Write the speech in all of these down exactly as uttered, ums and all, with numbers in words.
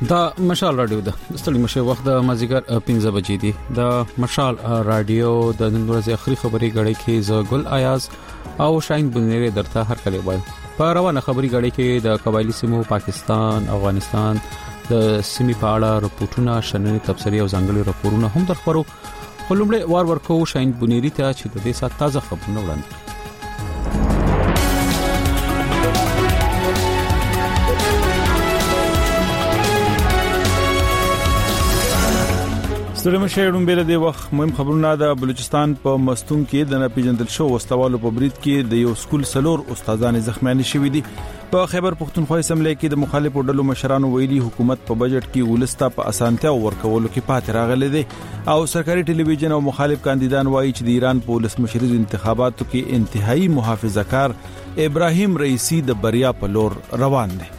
دا مشال رادیو ده ستړي مشه وخت د مازیګر پنځه بجې دي د مشال رادیو د نن ورځې اخري خبري غړي کې ز ګل آیاز او شاهین بنيري درته هر کله وای په روانه خبري غړي کې د قبایلی سیمو پاکستان افغانستان د سیمې په اړه رپورټونه شننې تبصرې او ځانګړي راپورونه هم درخورو خلومړي وار ورکو شاهین بنيري ته چې د دې سات تازه خبرونه وړاندې ستړي مشهورون بیل دی وخت مهم خبرونه د بلوچستان په مستون کې د نپیجندل شو وسلوالو په برید کې د یو سکول سلور استادان زخمیان شوي دي په خیبر پختونخوا اسمبلی کې د مخالفو ډلو مشرانو ویلي حکومت په بجټ کې ولستا په اسانتیا ورکولو کې پاتې راغلي دي او سرکاري ټلویزیون او مخالف کاندیدان وایي چې د ایران په ولس مشرۍ انتخاباتو کې انتهایی محافظه‌کار ابراهیم رئیسی د بریا په لور روان دي.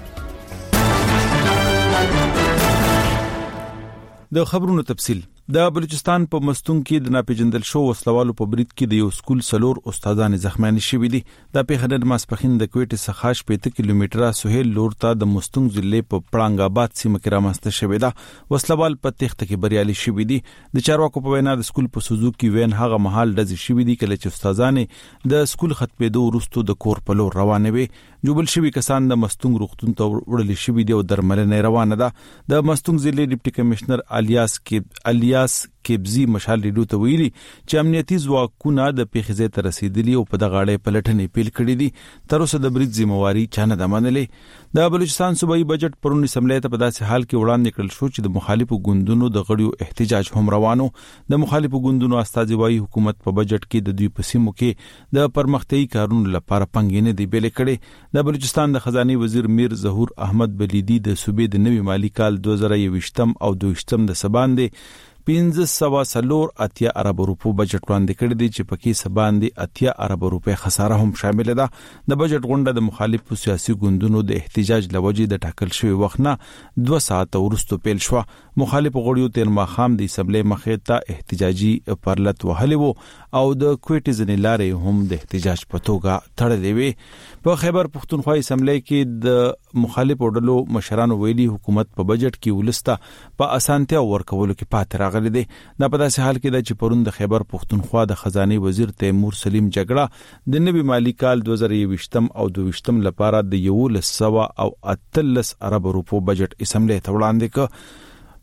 د خبرونو تفصیل د بلوچستان په مستون کې د ناپیژندل شو وسلوالو په برید کې د یو سکول سلور استادان زخمیان شوي دي د پیښنر ماسپخین د کوټې څخه شپږ کیلومتره سهیل لور ته د مستون ضلع په پړانګ آباد سیمه کې رامنځته شوی دا وسلوال په تخت کې بریالي شوي دي د چارواکو په وینا د سکول په سوزوکی وین هغه محل د شوي دي کله چې استادان د سکول ختمېدو وروسته د کور په لور روانه وي جوبل شوی کسان د مستون روغتون ته وړل شوی دي او درملنه روانه ده د مستون ضلع ډیپټي کمشنر الیاس کې الیاس کېبزي مشال ریډو ته ویلي چې امنیتي ځواکونه د پیښې ته رسیدلي او په دغه اړه پلټنې پیل کړې دي تر اوسه د برید ذمہواری چانه د منلې د بلوچستان صوبایي بجټ پرونی سملې ته په داسې حال کې وړاندې کړل شو چې د مخالفو ګوندونو د غړیو احتجاج هم روانو د مخالفو ګوندونو استازي وایي حکومت په بجټ کې د دوی په سیمو کې د پرمختیايي کارونو لپاره پنګینه دی بیل کړي د بلوچستان د خزانه وزیر میر ظهور احمد بلیدي د صوبې د نوي مالی کال دوه زره یوویشتم او دوه ویشتم د سباندې پنځه سوه سلور اتیا ارب روپو بجټ وړاندې کړی دی چې پکې سباندې اتیا ارب روپے خساره هم شامل ده د بجټ غونډه د مخالفو سیاسي ګوندونو د احتجاج لوجې د ټاکل شوی وخت نه دوه ساعت وروسته پیل شو مخالفو غړیو تیر ماخام د اسمبلی مخې ته احتجاجي پرلط وهلي وو او د کوټې ځنې لارې هم د احتجاج په توګه تړلې وي په خیبر پختونخوا اسمبلی کې د مخالفو ډلو مشرانو ویلي حکومت په بجټ کې ولستا په اسانتیا ورکولو کې پاتې راغلي دي دا په داسې حال کې د چپرون د خیبر پختونخوا د خزانه وزیر تیمور سلیم جګړه د نوي مالی کال دوه زره یوویشتم او دوه ویشتم لپاره د یو لسو او اتلس ارب روپو بجټ اسمبلی ته وړاندې ک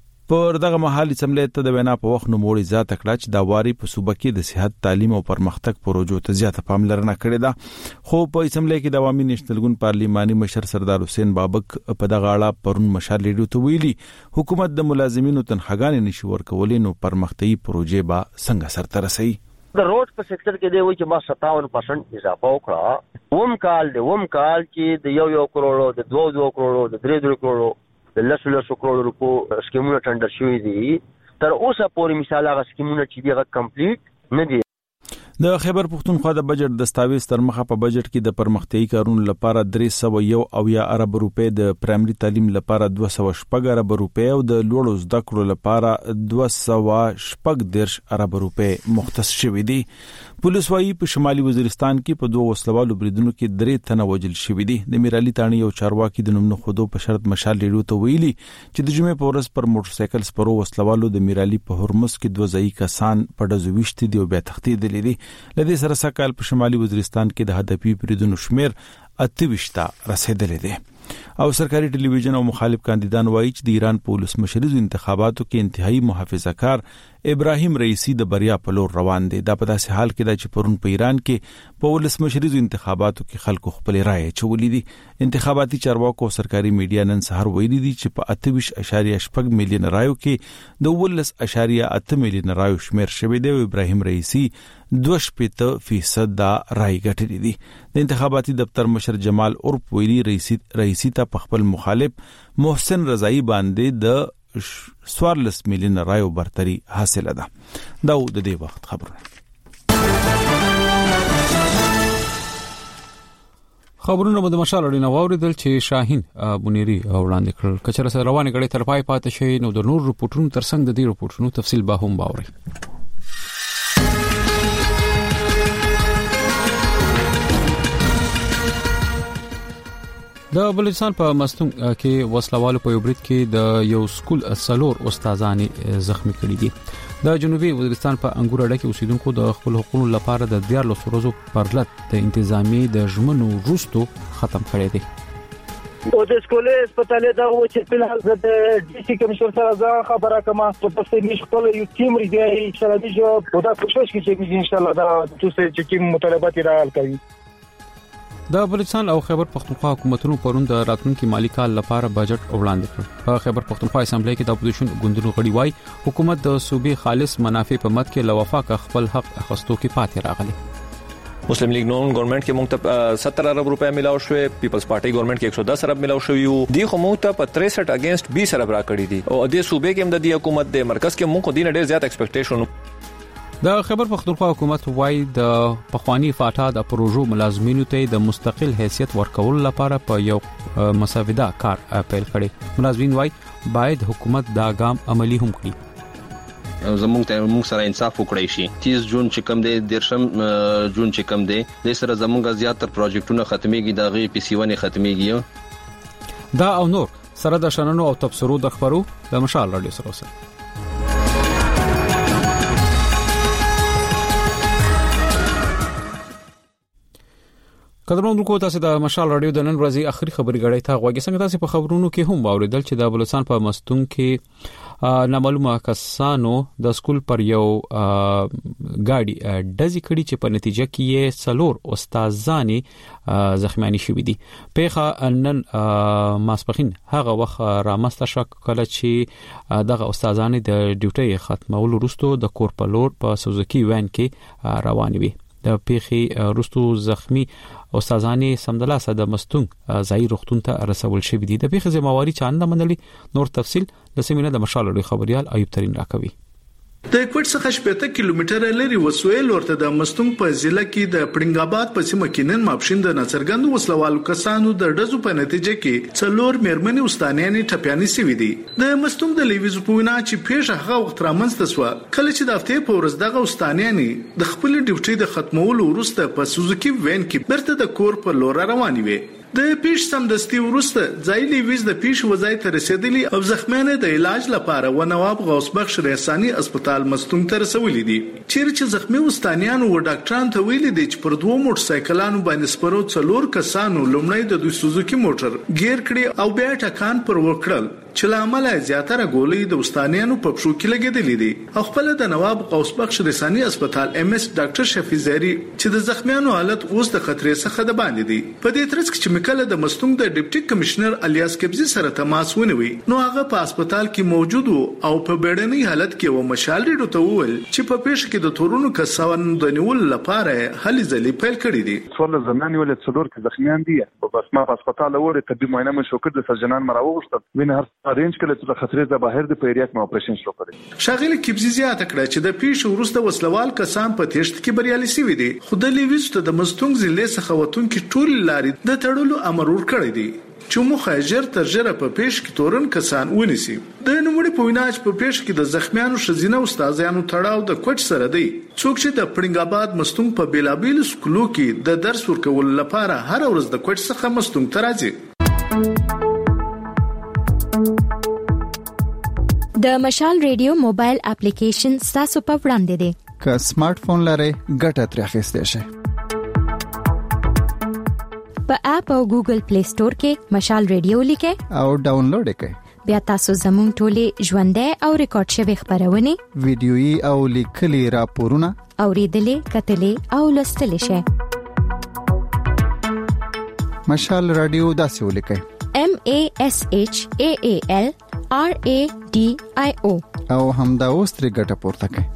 پر دغه محلي اسمبلی ته د وینا په وخت نو موړي ذات کړه چې دا واري په صوبه کې د صحت تعلیم او پرمختګ پروژو ته زیاته پاملرنه کړې ده خو په اسمبلی کې د عوامي نېشنل ګوند پارلیماني مشر سردار حسین بابک په دغه اړه پرون مشال لیډو ته ویلي حکومت د ملازمینو تنخواګانې نشي ورکولې نو پرمختیايي پروژې به څنګه سرته رسي د روډ په سېکټر کې دی وایي چې ما ستاون پرسنټ اضافه وکړه ووم کال دی ووم کال چې د یو یو کروڑو د دوه دوه کروڑو د درې درې کروڑو د لسو لسو کروڑو روپو سکیمونه ټندر شوي دي تر اوسه پورې مثال هغه سکیمونه چې دی هغه کمپلیټ نه دي د خیبر پختونخوا د بجټ دستاویز تر مخه په بجټ کې د پرمختیايي کارونو لپاره درې سوه یو او یا ارب روپے د پرایمري تعلیم لپاره دوه سوه شپږ ارب روپے او د لوړو زده کړو لپاره دوه سوه شپږ دیرش ارب روپے مختص شوي دي پولیس وايي په شمالي وزیرستان کې په دوه وسلوالو بریدونو کې درې تنه وژل شوي دي د میرالي تاڼي یو چارواکي د نوم خودو په شرط مشال لیډو ته ویلي چې د جمعې په ورځ پر موټر سایکل سپرو وسلوالو د میرالي په هرمز کې دوه ځای کسان په ډزو وشتي دي او بیا تختیدلې دي لدې سره سکهال په شمالي وزیرستان کې د هدفي بریدونو شمیر اته وشتا رسیدلې دي او سرکاري ټلویزیون او مخالف کاندیدان وایي چې د ایران په ولس مشرۍ انتخاباتو کې انتهایی محافظه‌کار ابراهیم رئیسی د بریا په لور روان دي دا په داسې حال کې د چپرون په ایران کې په ولس مشرۍ انتخاباتو کې خلکو خپل رائے چولې دي انتخاباتي چارواکو او سرکاري میډیا نن سهار ویلي دي چې په اته ویشت اشاریه شپږ میلیون رایو کې د ولس اشاریه اته میلیون رایو شمیر شوی دی او ابراهیم رئیسی دوه شپږ فیصد دا رای ګټلې دي د انتخاباتي دفتر مشر جمال اورپ ویلي رئیسی رئیسی ته په خپل مخالف محسن رضایی باندې د سوارلس میلیون رایو برتری حاصله ده دا د دې وخت خبرونه خبرونه به د مشال اړینه واوریدل چې شاهین بنيري وړاندې کړل کچره سره روانه غړي تر پای پاتې شي نو د نور رپورټونو ترڅنګ د دې رپورټونو تفصیل به هم باوري د بلوچستان په مستون کې وسلوالو په یوبرید کې د یو سکول سلور استادان زخمی کړي دي. د جنوبي وزیرستان په انګور اډه کې اوسیدونکو د خپل حقوقو لپاره د دیار لسورزو پرلط د انتظامی د ژمنو وروستو ختم کړي دي. او د سکولې هسپتال دا و چې په لحاظ د ډي سي کمشنر سره ځان خبره کما په تاسو مش خپل یو ټیم لري چې شلبي جو په دا کوشش کوي چې ان شاء الله دا تاسو چې ټیم مطالبات راغل کوي. د بلوچستان او خیبر پختونخوا حکومتونو پرون د راتلونکي مالی کال لپاره بجټ وړاندې کړ. په خیبر پختونخوا اسمبلی کې د اپوزیشن ګوندونو غړي وای حکومت د صوبې خالص منافع په مد کې لوافق خپل حق اخستو کې پاتې راغلي. مسلم لیگ نون گورنمنت کې موږ ته ستر ارب روپے ملاو شوې، پیپلز پارټي گورنمنت کې ایک سو دس ارب ملاو شوې وو. دی خو موږ ته په تریسٹھ اگینسٹ بیس ارب را کړی دي او د صوبې کې هم د حکومت د مرکز کې موږ خو دینه ډېر زیات ایکسپیکټیشن. د خیبر پختونخوا حکومت وای د پخوانی فاټا د پروژو ملازمینو ته د مستقل حیثیت ورکول لپاره په یو مساوده کار اپیل کړي. ملازمین وای باید حکومت دا ګام عملی هم کړي. زموږ ته موږ سره انصاف وکړي شي. تیس جون چې کم دی درشم جون چې کم دی د سره زموږ زیاتره پروجیکټونه ختميږي د غي پی سی ون ختميږي. دا او نور سره د شننو او تبصرو د خبرو د مشال رادیو سره سره قدرمن کو تاسو د مشال رادیو د نن ورځې اخري خبري غړې ته غوږی څنګه تاسو په خبرونو کې هم اوریدل چې د بلوچستان په مستون کې نامعلومه کسانو د سکول پر یو گاډي دزي کړي چې په نتیجه کې یې څلور استادانی زخمیانی شوي دي. پیخه نن ماسپخین هغه وخت رامسته شک کله چې دغه استادانی د ډیوټي ختمول وروسته د کورپلور په سوزوکی وین کې روان وي. د پیخي رستو زخمی استادانی سمدلاسه د مستون ځای روختون ته رسول شوی دي. د پیخي ځمواري چانه منلي. نور تفصيل د سیمینه د مشال لري خبريال ایوب ترين راکوي. د کوټ څخه شپږ کیلومتره لري وسویل ورته د مستون په ضلع کې د پړنګاباد په سیمه کې نن ماپښین د ناڅرګند وسلوالو کسانو د ډزو په نتیجه کې څلور مېرمنې استانیانې ټپيانې سوي دي. د مستون د لیویزو په وینا چې پیښه هغه وخت رامنځته شوه کله چې د هفته په ورځ دغه استانیانې د خپل ډیوټي د ختمولو وروسته په سوزوکی وین کې برته د کور په لور روانې وي. د پیښ سمدستي ورسته ځای لیویز د پیښ وځای ته رسیدلی او زخمیانه د علاج لپاره و نواب غوث بخش ریحاني هسپتال مستون ته رسولې دي. چیرې چې زخمی وستانیان او ډاکټران ته ویلي دي چې پر دوه موټر سایکلانو باندې سپرو څلور کسانو لومړی د دوی سوزوکی موټر گیر کړي او بیا ټکان پر وکړل چې لامل زیاتره ګولې د وستانیانو په پښو کې لګېدلې دي. او خپل د نواب غوث بخش ریحاني هسپتال ام اس ډاکټر شفیع زری چې د زخمیانو حالت اوس د خطرې څخه د باندې دي. په دې ترڅ کې کله د مستون د ډیپټي کمشنر الیاس کبزی سره تماس ونیوي نو هغه په هسپتال کې موجود وو او په بیړنۍ حالت کې و مشال ریډو ته وویل چې په پیښه کې د تورونو کسان د نیول لپاره هلي ځلې پیل کړې دي. څول زماني ولې څلور کې زخمیان دي په بسما په هسپتال وره طبي معاینه مې شو کړ د سرجنان مراوغشت وینه هر رینج کله چې خطرې د بهر د پیریاک مو اپریشن شروع کړی. شاغل کبزی زیاته کړه چې د پیښه وروسته وسلوال کسان په تېشت کې بریالي شوي دي. خو د لیویسته د مستون ضلع څخه وتون کې ټول لارې د تړلو امر ور کړی دی چې مخاجر تر جره په پیښ کې تورن کسان ونیسي. د نوموړي په وینا چې په پیښ کې د زخمیانو شزینه استادانو تړاو د کوټ سره دی. څوک چې د پړنګاباد مستون په بیلابیل سکولو کې د درس ورکول لپاره هر ورځ د کوټ څخه مستون ته راځي. د مشال ریډیو موبایل اپلیکیشن تاسو په وړاندې دی. که سمارټ فون لرئ ګټه ترې اخیستئ شئ. په اپ او ګوګل پلی سٹور کې مشال ریډیو لیکئ او ډاونلوډ کړئ. بیا تاسو زموږ ټولې ژوندۍ او ریکارډ شوی خبرونه ویډیويي او لیکلي راپورونه اوریدلې کتلې او لوستلې شئ. مشال رادیو داسې ولیکئ M A S H A A L R A D I O او همدا اوس ترې ګټه پورته کړئ.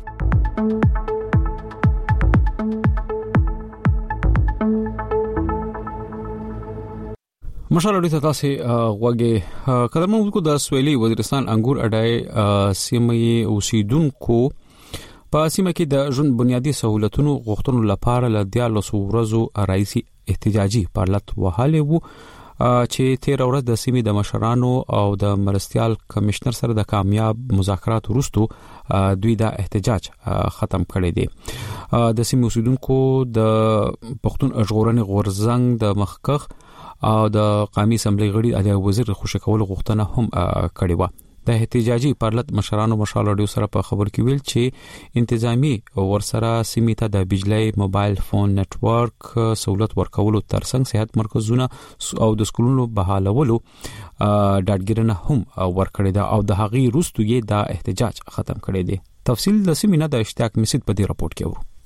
مشال اړیته تاسو غوږی قدرمن کو د سویلي وزیرستان انګور اډای سیمې اوسیدونکو په سیمه کې د ژوند بنیادی سہولتونو غوښتنو لپاره ل دیالوسو ورځو رئیسي احتجاجي پارلط وهاله وو چې تیر ورځ د سیمې د مشرانو او د مرستيال کمشنر سره د کامیاب مذاکرات وروسته دوی دا احتجاج ختم کړی دی. د سیمې اوسیدونکو د پښتون ژغورنې غورزنګ د مخکخ او د قومي اسمبلی غړي علي وزیر خوشکول غوښتنه هم کړې و. د احتجاجي پارلت مشرانو مشال رادیو سره په خبر کې ویل چې انتظامی ورسره سیمه ته د بجلی موبایل فون نتورک سہولت ورکولو ترڅنګ صحت مرکزونه او د سکولونو بحالولو ډاډګرنه هم ورکړې ده او د هغې وروسته یې دا احتجاج ختم کړی دی. تفصیل د سیمه د اشتیاق مسید په دې راپورټ کې و.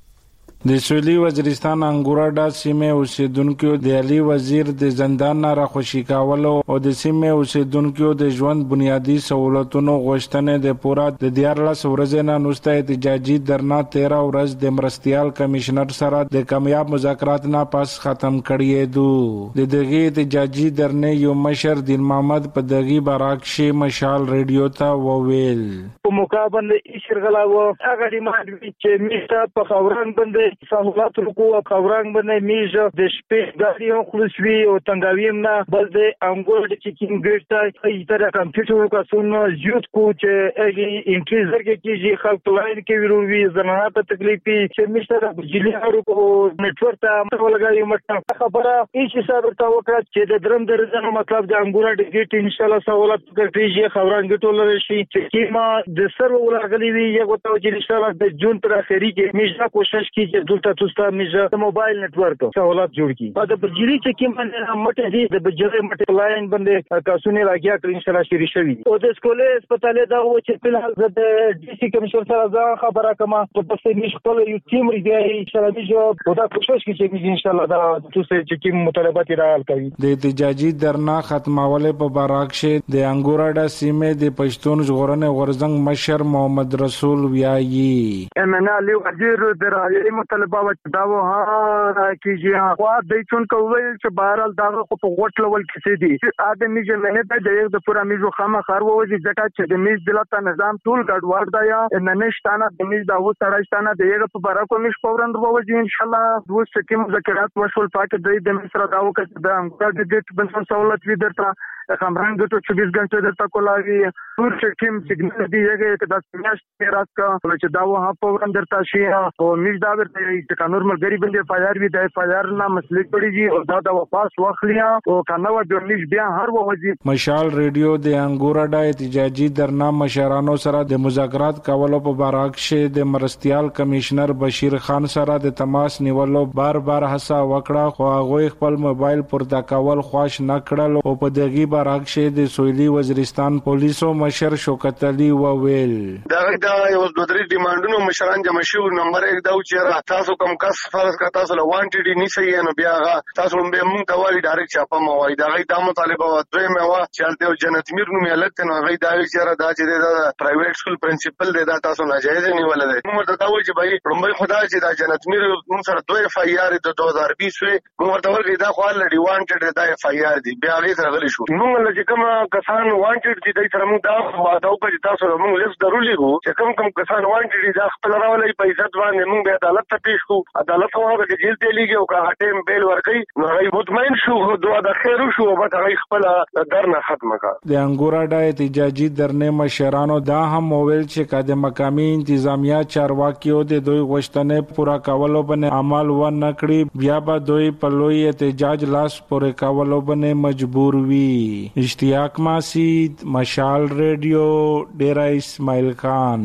د سویلي وزیرستان انګوراډا سیمه اوسیدونکو د علي وزیر د زندان را خوشی کاولو او د سیمه اوسیدونکو د ژوند بنیادی سہولتونو غوښتنې د پورا د دیارلس ورځې نه نوسته احتجاجي درنا تیرہ ورځ د مرستيال کمشنر سره د کامیاب مذاکرات نه پس ختم کړی دو. د دغه احتجاجي درنې یو مشر دین محمد په دغه باراکشي مشال رادیو ته وویل په مقابله ایشرغلا و هغه دی مهدوی چې میسته په خوران باندې سہولت رکو او خوران باندې میز د شپې غاډي هم خلصوي او تنګاویم نه بل د انګور د چیکینګ ګټه ای تر کمپیوټر کا سن یوت کو چې اګي انټریزر کې کیږي خلک لاین کې ویروي زنانه په تکلیفي چې میسته د بجلی هرو کو نتورک ته ولګایي مټه خبره هیڅ حساب ته وکړه چې د درم درځنه مطلب د انګور د ګټ ان شاء الله سہولت کوي خوران ګټول شي چې کیما د سر ولغلي وي یو ته چې ان شاء الله د جون تر اخري کې میزه کوشش کی چې دلته تاسو میزه موبایل نتورک سہولت جوړ کی او د بجلی چې کیما مټه دي د بجلی مټه لاین باندې کاسونه راګیا کړی ان شاء الله شری شوی او د سکولې هسپتال دا و چې په حال د ډي سي کمشنر سره ځان خبره کما په پسې مشکل یو ټیم ری دی ان شاء الله جو دا کوشش کی چې ان شاء الله دا تاسو چې کوم مطالبات را حل کوي. د احتجاجي درنا ختمول په باراکشه د انګوراډا سیمه د پښتون ژغورنې ورزنګ مشر محمد رسول ویایي امنا له وزیر د رايي مطالبه ودا و ها کیږي خو د چون کوي چې بهرال دا په غوټ لول کې دي ادمي چې نه د یو د پورا میزو خامه خار وځي ځکه چې د میز دلته نظام ټول ګډوډ دی یا ننشتانه د میز دا و سړاشتانه د یو په برکو میش فورن وځي ان شاء الله دوه سکه مذاکرات وشول پاتې د مصر دا وکړه د امکان د دې بنسټ سہولت وی درته خمران ګټو چوبیس غنټه درته کولاوي ټول چې کوم سیګنال دی هغه ته د سمیاشت راز کا چې دا و ها په درته شي او میز دا ورته چې قانون ملګری باندې فایار وی د فایار نه مسلې کړیږي او دا د واپس واخلیا او کنه و د میز بیا هر وځي. مشال رادیو د انګوراډا احتجاجي درنا مشرانو سره د مذاکرات کولو په باراکشه د مرستيال کمشنر بشیر خان سره د تماس نیولو بار بار هڅه وکړه خو هغه خپل موبایل پورته کول خوښ نه کړل او په دغه باراکشه د سویلي وزیرستان پولیسو مشر شوکت علي وویل دا دا یو د درې ډیمانډونو مشران جمع شو نمبر یک دا چې تاسو کوم کس فرض کا تاسو له وانټډ نه سي نو بیا تاسو به مونږ ته وایي ډایرکټ چاپه مو وایي دا غي د مطالبه و دوی مې وا چې د جنت میر نو ملت نو غي دا چې دا چې دا پرایویټ سکول پرنسپل دی دا تاسو ناجایز نیول دی موږ ته دا وایي چې بھائی پرمبای خدا چې دا جنت میر موږ سره دوی اف ای آر د دوه هزار بیس موږ ته ورګي دا خو لري وانټډ دا اف ای آر دی بیا غي سره غلی شو موږ له کوم کسان وانټډ دي د سره موږ دا واده وکړو تاسو موږ لیست ضروري وو چې کوم کوم کسان وانټډ دي دا خپل راولای په عزت باندې موږ به عدالت ته پیښ کو عدالت هغه د جیل ته لیږي او که ټیم بیل ورکړي نو هغه مطمئن شو دوه د خیر شو او به هغه خپل درنه ختمه کړه. د انګوراډا احتجاجي درنې مشرانو دا هم وویل چې کده مقامي انتظامیه چارواکیو د دوی غوښتنې پورا کولو باندې عمل و نه کړی بیا به دوی په لوی احتجاج لاس پورې کولو باندې مجبور وي. اشتیاق مسید مشال رادیو ډیرا اسماعیل خان.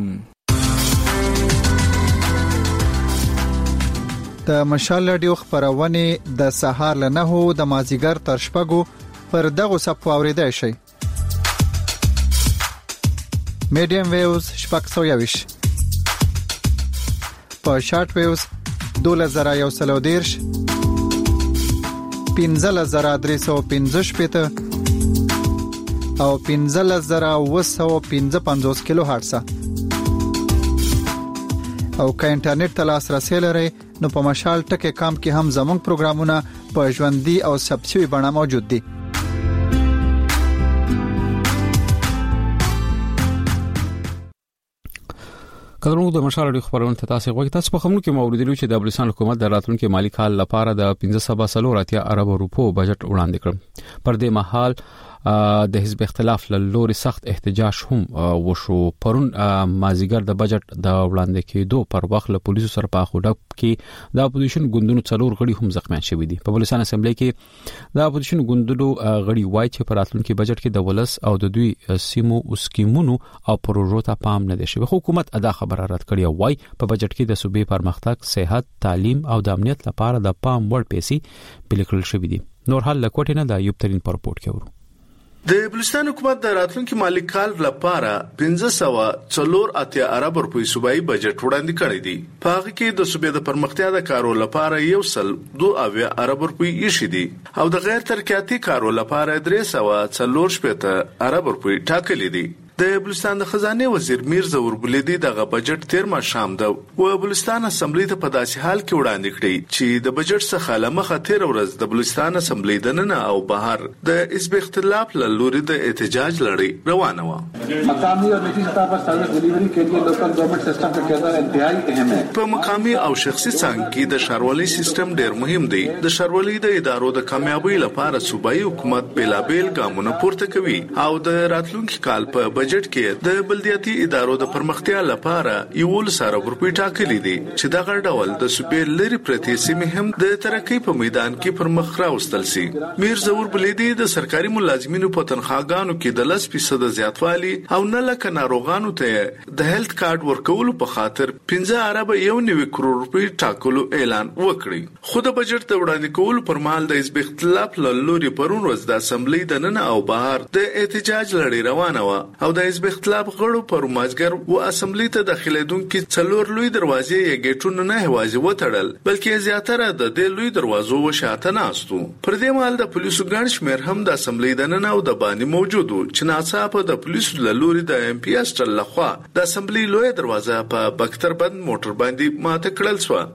د مشال رادیو خبرونه د سهار له نهو د مازیګر تر شپږو پر دغه صفو اوریدای شي. میډیم ویوز شپږ سوه یویش په شارټ ویوز دوله زره یو سل او دیرش پنځه زره درې سوه پنځه شپېته او پنځه زره اوه سوه پنځه پنځوس کیلو هرتز او که انټرنیټ ته لاسرسي لرئ نو په مشال ټکی کام کې هم زموږ پروګرامونه په ژوندۍ او ثبت شوي بڼه موجود دي. کله د مشال اړیکو خبرونه ته تاسو غوښتل تاسو په خبرو کې موریدلو چې د افغانستان حکومت د راتلونکو مالی کال لپاره د پنځه سوه ارب روپو بجټ وړاندې کړ. پر دې مهال د حزب اختلاف له لوري سخت احتجاج هم وشو. پرون مازیګر د بجټ د وړاندې کېدو پر وخت له پولیسو سره په خوډب کې د اپوزیشن ګوندونو څلور غړي هم زخمیان شوي دي. په پولیسان اسمبلی کې د اپوزیشن ګوندونو غړي وایي چې په راتلونکي بجټ کې د ولس او د دوی سیمو اسکیمونو او پروژو ته پام نه دی شوی. حکومت ادا خبره رد کړې وایي په بجټ کې د صوبې پرمختګ، صحت، تعلیم او د امنیت لپاره د پام وړ پیسې بلیکل شوې دي. نور حال لکوټ نه د ایوب ترين پر رپورت کوي. د بلوچستان حکومت د راتلونکي مالی کال لپاره پنځه سوه څلور اتیا ارب روپۍ صوبایي بجټ وړاندې کړی دی. په هغه کې د صوبې د پرمختیا د کارو لپاره یو سل دوه اویا ارب روپۍ ایښي دي او د غیر ترقیاتي کارو لپاره درې سوه څلور شپېته ارب روپۍ ټاکلي دي. د بلوچستان د خزانه وزیر میر زور بلیدي دغه بجټ تیر ما شام د و بلوچستان اسمبلی ته په داسې حال کې وړاندې کړی چې د بجټ څخه لمخه تیر ورځ د بلوچستان اسمبلی د نن او بهر د حزب اختلاف له لوري د احتجاج لړۍ روانه و. مقامی اور نجی سطح پر سروس ڈلیوری کے لیے لوکل گورنمنٹ سسٹم کا کردار انتہائی اہم ہے. په مقامی او شخصي څنګه کې د شاروالي سیستم ډیر مهم دی. د شاروالي د ادارو د کامیابی لپاره صوبایي حکومت بلابل ګامونه پورته کوي او د راتلونکي کال په بجټ کې د بلدیاتي ادارو د پرمختیا لپاره یو لساره روپۍ ټاکلي دي چې دغه ډول د صوبې لري پرتې سیمې هم د ترقۍ په میدان کې پرمخ راوستل شي. میر زور بلیدي د سرکاري ملازمینو په تنخواګانو کې د لس فیصد زیاتوالی او نه لکه ناروغانو ته د هیلث کارت ورکولو په خاطر پنځه ارب یو نوي کروڑ روپۍ ټاکلو اعلان وکړي. خو د بجټ د وړاندې کولو پر مهال د حزب اختلاف له لوري پرون ورځ د اسمبلی د نن او بهر د احتجاج لړۍ روانه و او د حزب اختلاف غړو پر مازګر و اسمبلی ته داخليدونکو څلور لوی دروازې یا گیټونه نه هوازي وټړل بلکې زیاتره د دې لوی دروازو وشاته ناستو. پر دې مهال د پولیسو ګڼ شمېر هم د اسمبلی د نن او د باندې موجود و چې ناڅاپه د پولیسو له لوري د ایم پی اس تل لخوا د اسمبلی لوی دروازه په بختر بند موټر باندې ماته کړل شو.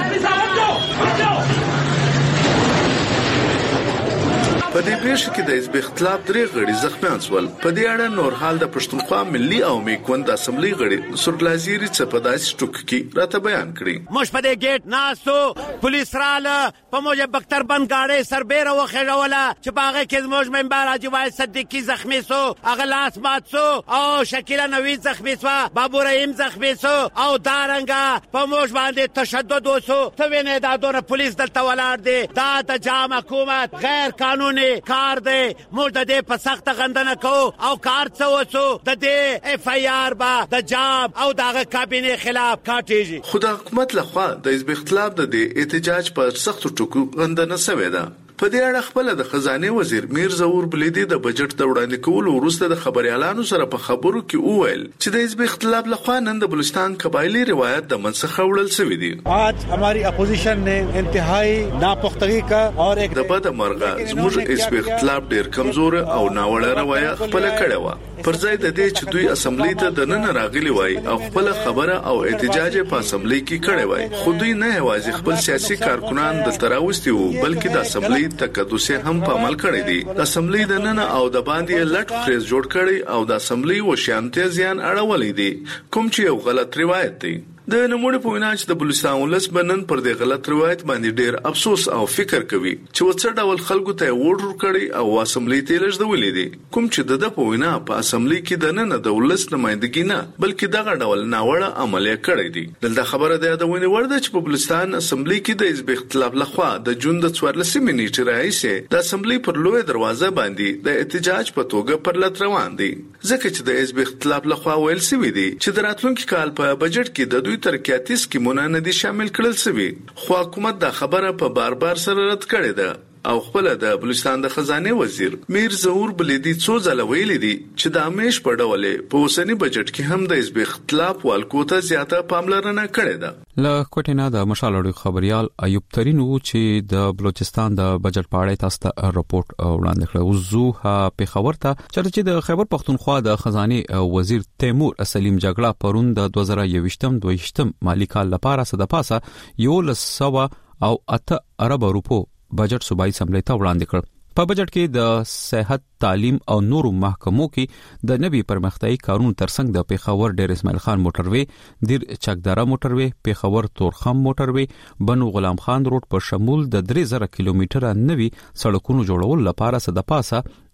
په دې پیښه کې د حزب اختلاف درې غړي زخمیان شول. په دې اړه نور حال د پښتونخوا ملي او میکوند اسمبلی غړي سرلازيري څپداس ټوک کې راته بیان کړی. مش په دې گیټ ناسو پولیس رااله په موجه بختر بند گاډي سربېره وخېړوله چې په هغه کې زموږ ممبر حاجی وای صدیقی زخمی سو، هغه لاس مات سو او شکیله نوید زخمی سو، بابو رحیم زخمی سو او دارنګه په موږ باندې تشدد وسو. ته وینې دا دونه پولیس دلته ولاړ دي. دا د جام حکومت غیر قانوني کار دی. موږ د دې په سخت غندنه کوو او کار څه وسو د دې اف ای آر با د جام او دغه کابینه خلاف کاټیږي. خو د حکومت لخوا د حزب اختلاف د دې احتجاج په سخت ټکو غندنه شوې ده. په دې اړه خپل د خزانه وزیر میر زور بلیدي د بجټ د وړاندې کولو وروسته د خبريالانو سره په خبرو کې وویل چې د حزب اختلاف لخوا نن د بلوچستان قبایلی روایت د منسخه وړل شوې دي. आज हमारी اپوزیشن نے انتہائی ناپختگی کا اور ایک د بد مرغه زموږ حزب اختلاف ډیر کمزور او ناوړه روایت خپل کړی و. پر ځای د دې چې دوی اسمبلی ته د نن راغلي وای او خپل خبره او احتجاج په اسمبلی کې کړی وای، خو دوی نه هوازي خپل سیاسي کارکونان د تراوستي وو بلکې د اسمبلی تقدس هم په عمل کړی دي. د اسمبلی د نن او د باندې لټ فریز جوړ کړی او د اسمبلی و شانتي زیان اړولې دي کوم چې یو غلط روایت دی. د نمونه په وینا چې د بلوچستان ولس بنن پر دې غلط روایت باندې ډیر افسوس او فکر کوي چې وڅ ډول خلکو ته وډر کړي او اسمبلی ته لږدولې دي کوم چې د په وینا په اسمبلی کې د نن د ولس نمائندګي نه بلکې دغه ډول ناوړه عمل کړی دي. دلته خبره ده د ونی ورده چې په بلوچستان اسمبلی کې د حزب اختلاف لخوا د جون د څوارلسمې نیټې راځي د اسمبلی پر لوی دروازه باندې د احتجاج په توګه پر لټ روان دي ځکه چې د حزب اختلاف لخوا ویل شوی دي چې د راتلونکي کال په بجټ کې د دوی ترقیاتي سکیمونه نه دي شامل کړل شوی. خو حکومت دا خبره په بار بار سره رد کړې ده او خپل د بلوچستان د خزانه وزیر میر زهور بلیدي څو ځله ویلي دي چې د امیش په ډول په اوسنی بجټ کې هم د حزب اختلاف والکوته زیاته پاملرنه کړې ده. له کوټینا د مشالړو خبريال ایوب ترين وو چې د بلوچستان د بجټ په اړه تاسو ته راپورټ وړاندې کړ. وزو په خبر ته چې د خیبر پختونخوا د خزانه وزیر تیمور سلیم جګړه پرون د دوه زره یوویشتم دویشتم مالی کال لپاره صد پاسه یو لسوا او اته ارب روپو بجټ صوبایي اسمبلی ته وړاندې کړ. په بجټ کې د صحت، تعلیم او نورو محکمو کې د نوي پرمختیايي کارونو ترڅنګ د پیښور ډیر اسماعیل خان موټروي، دیر چکدارا موټروي، پیښور تورخم موټروي، بنو غلام خان روډ په شمول د درې زره کیلومتره نوي سړکونو جوړول لپاره صد پاسه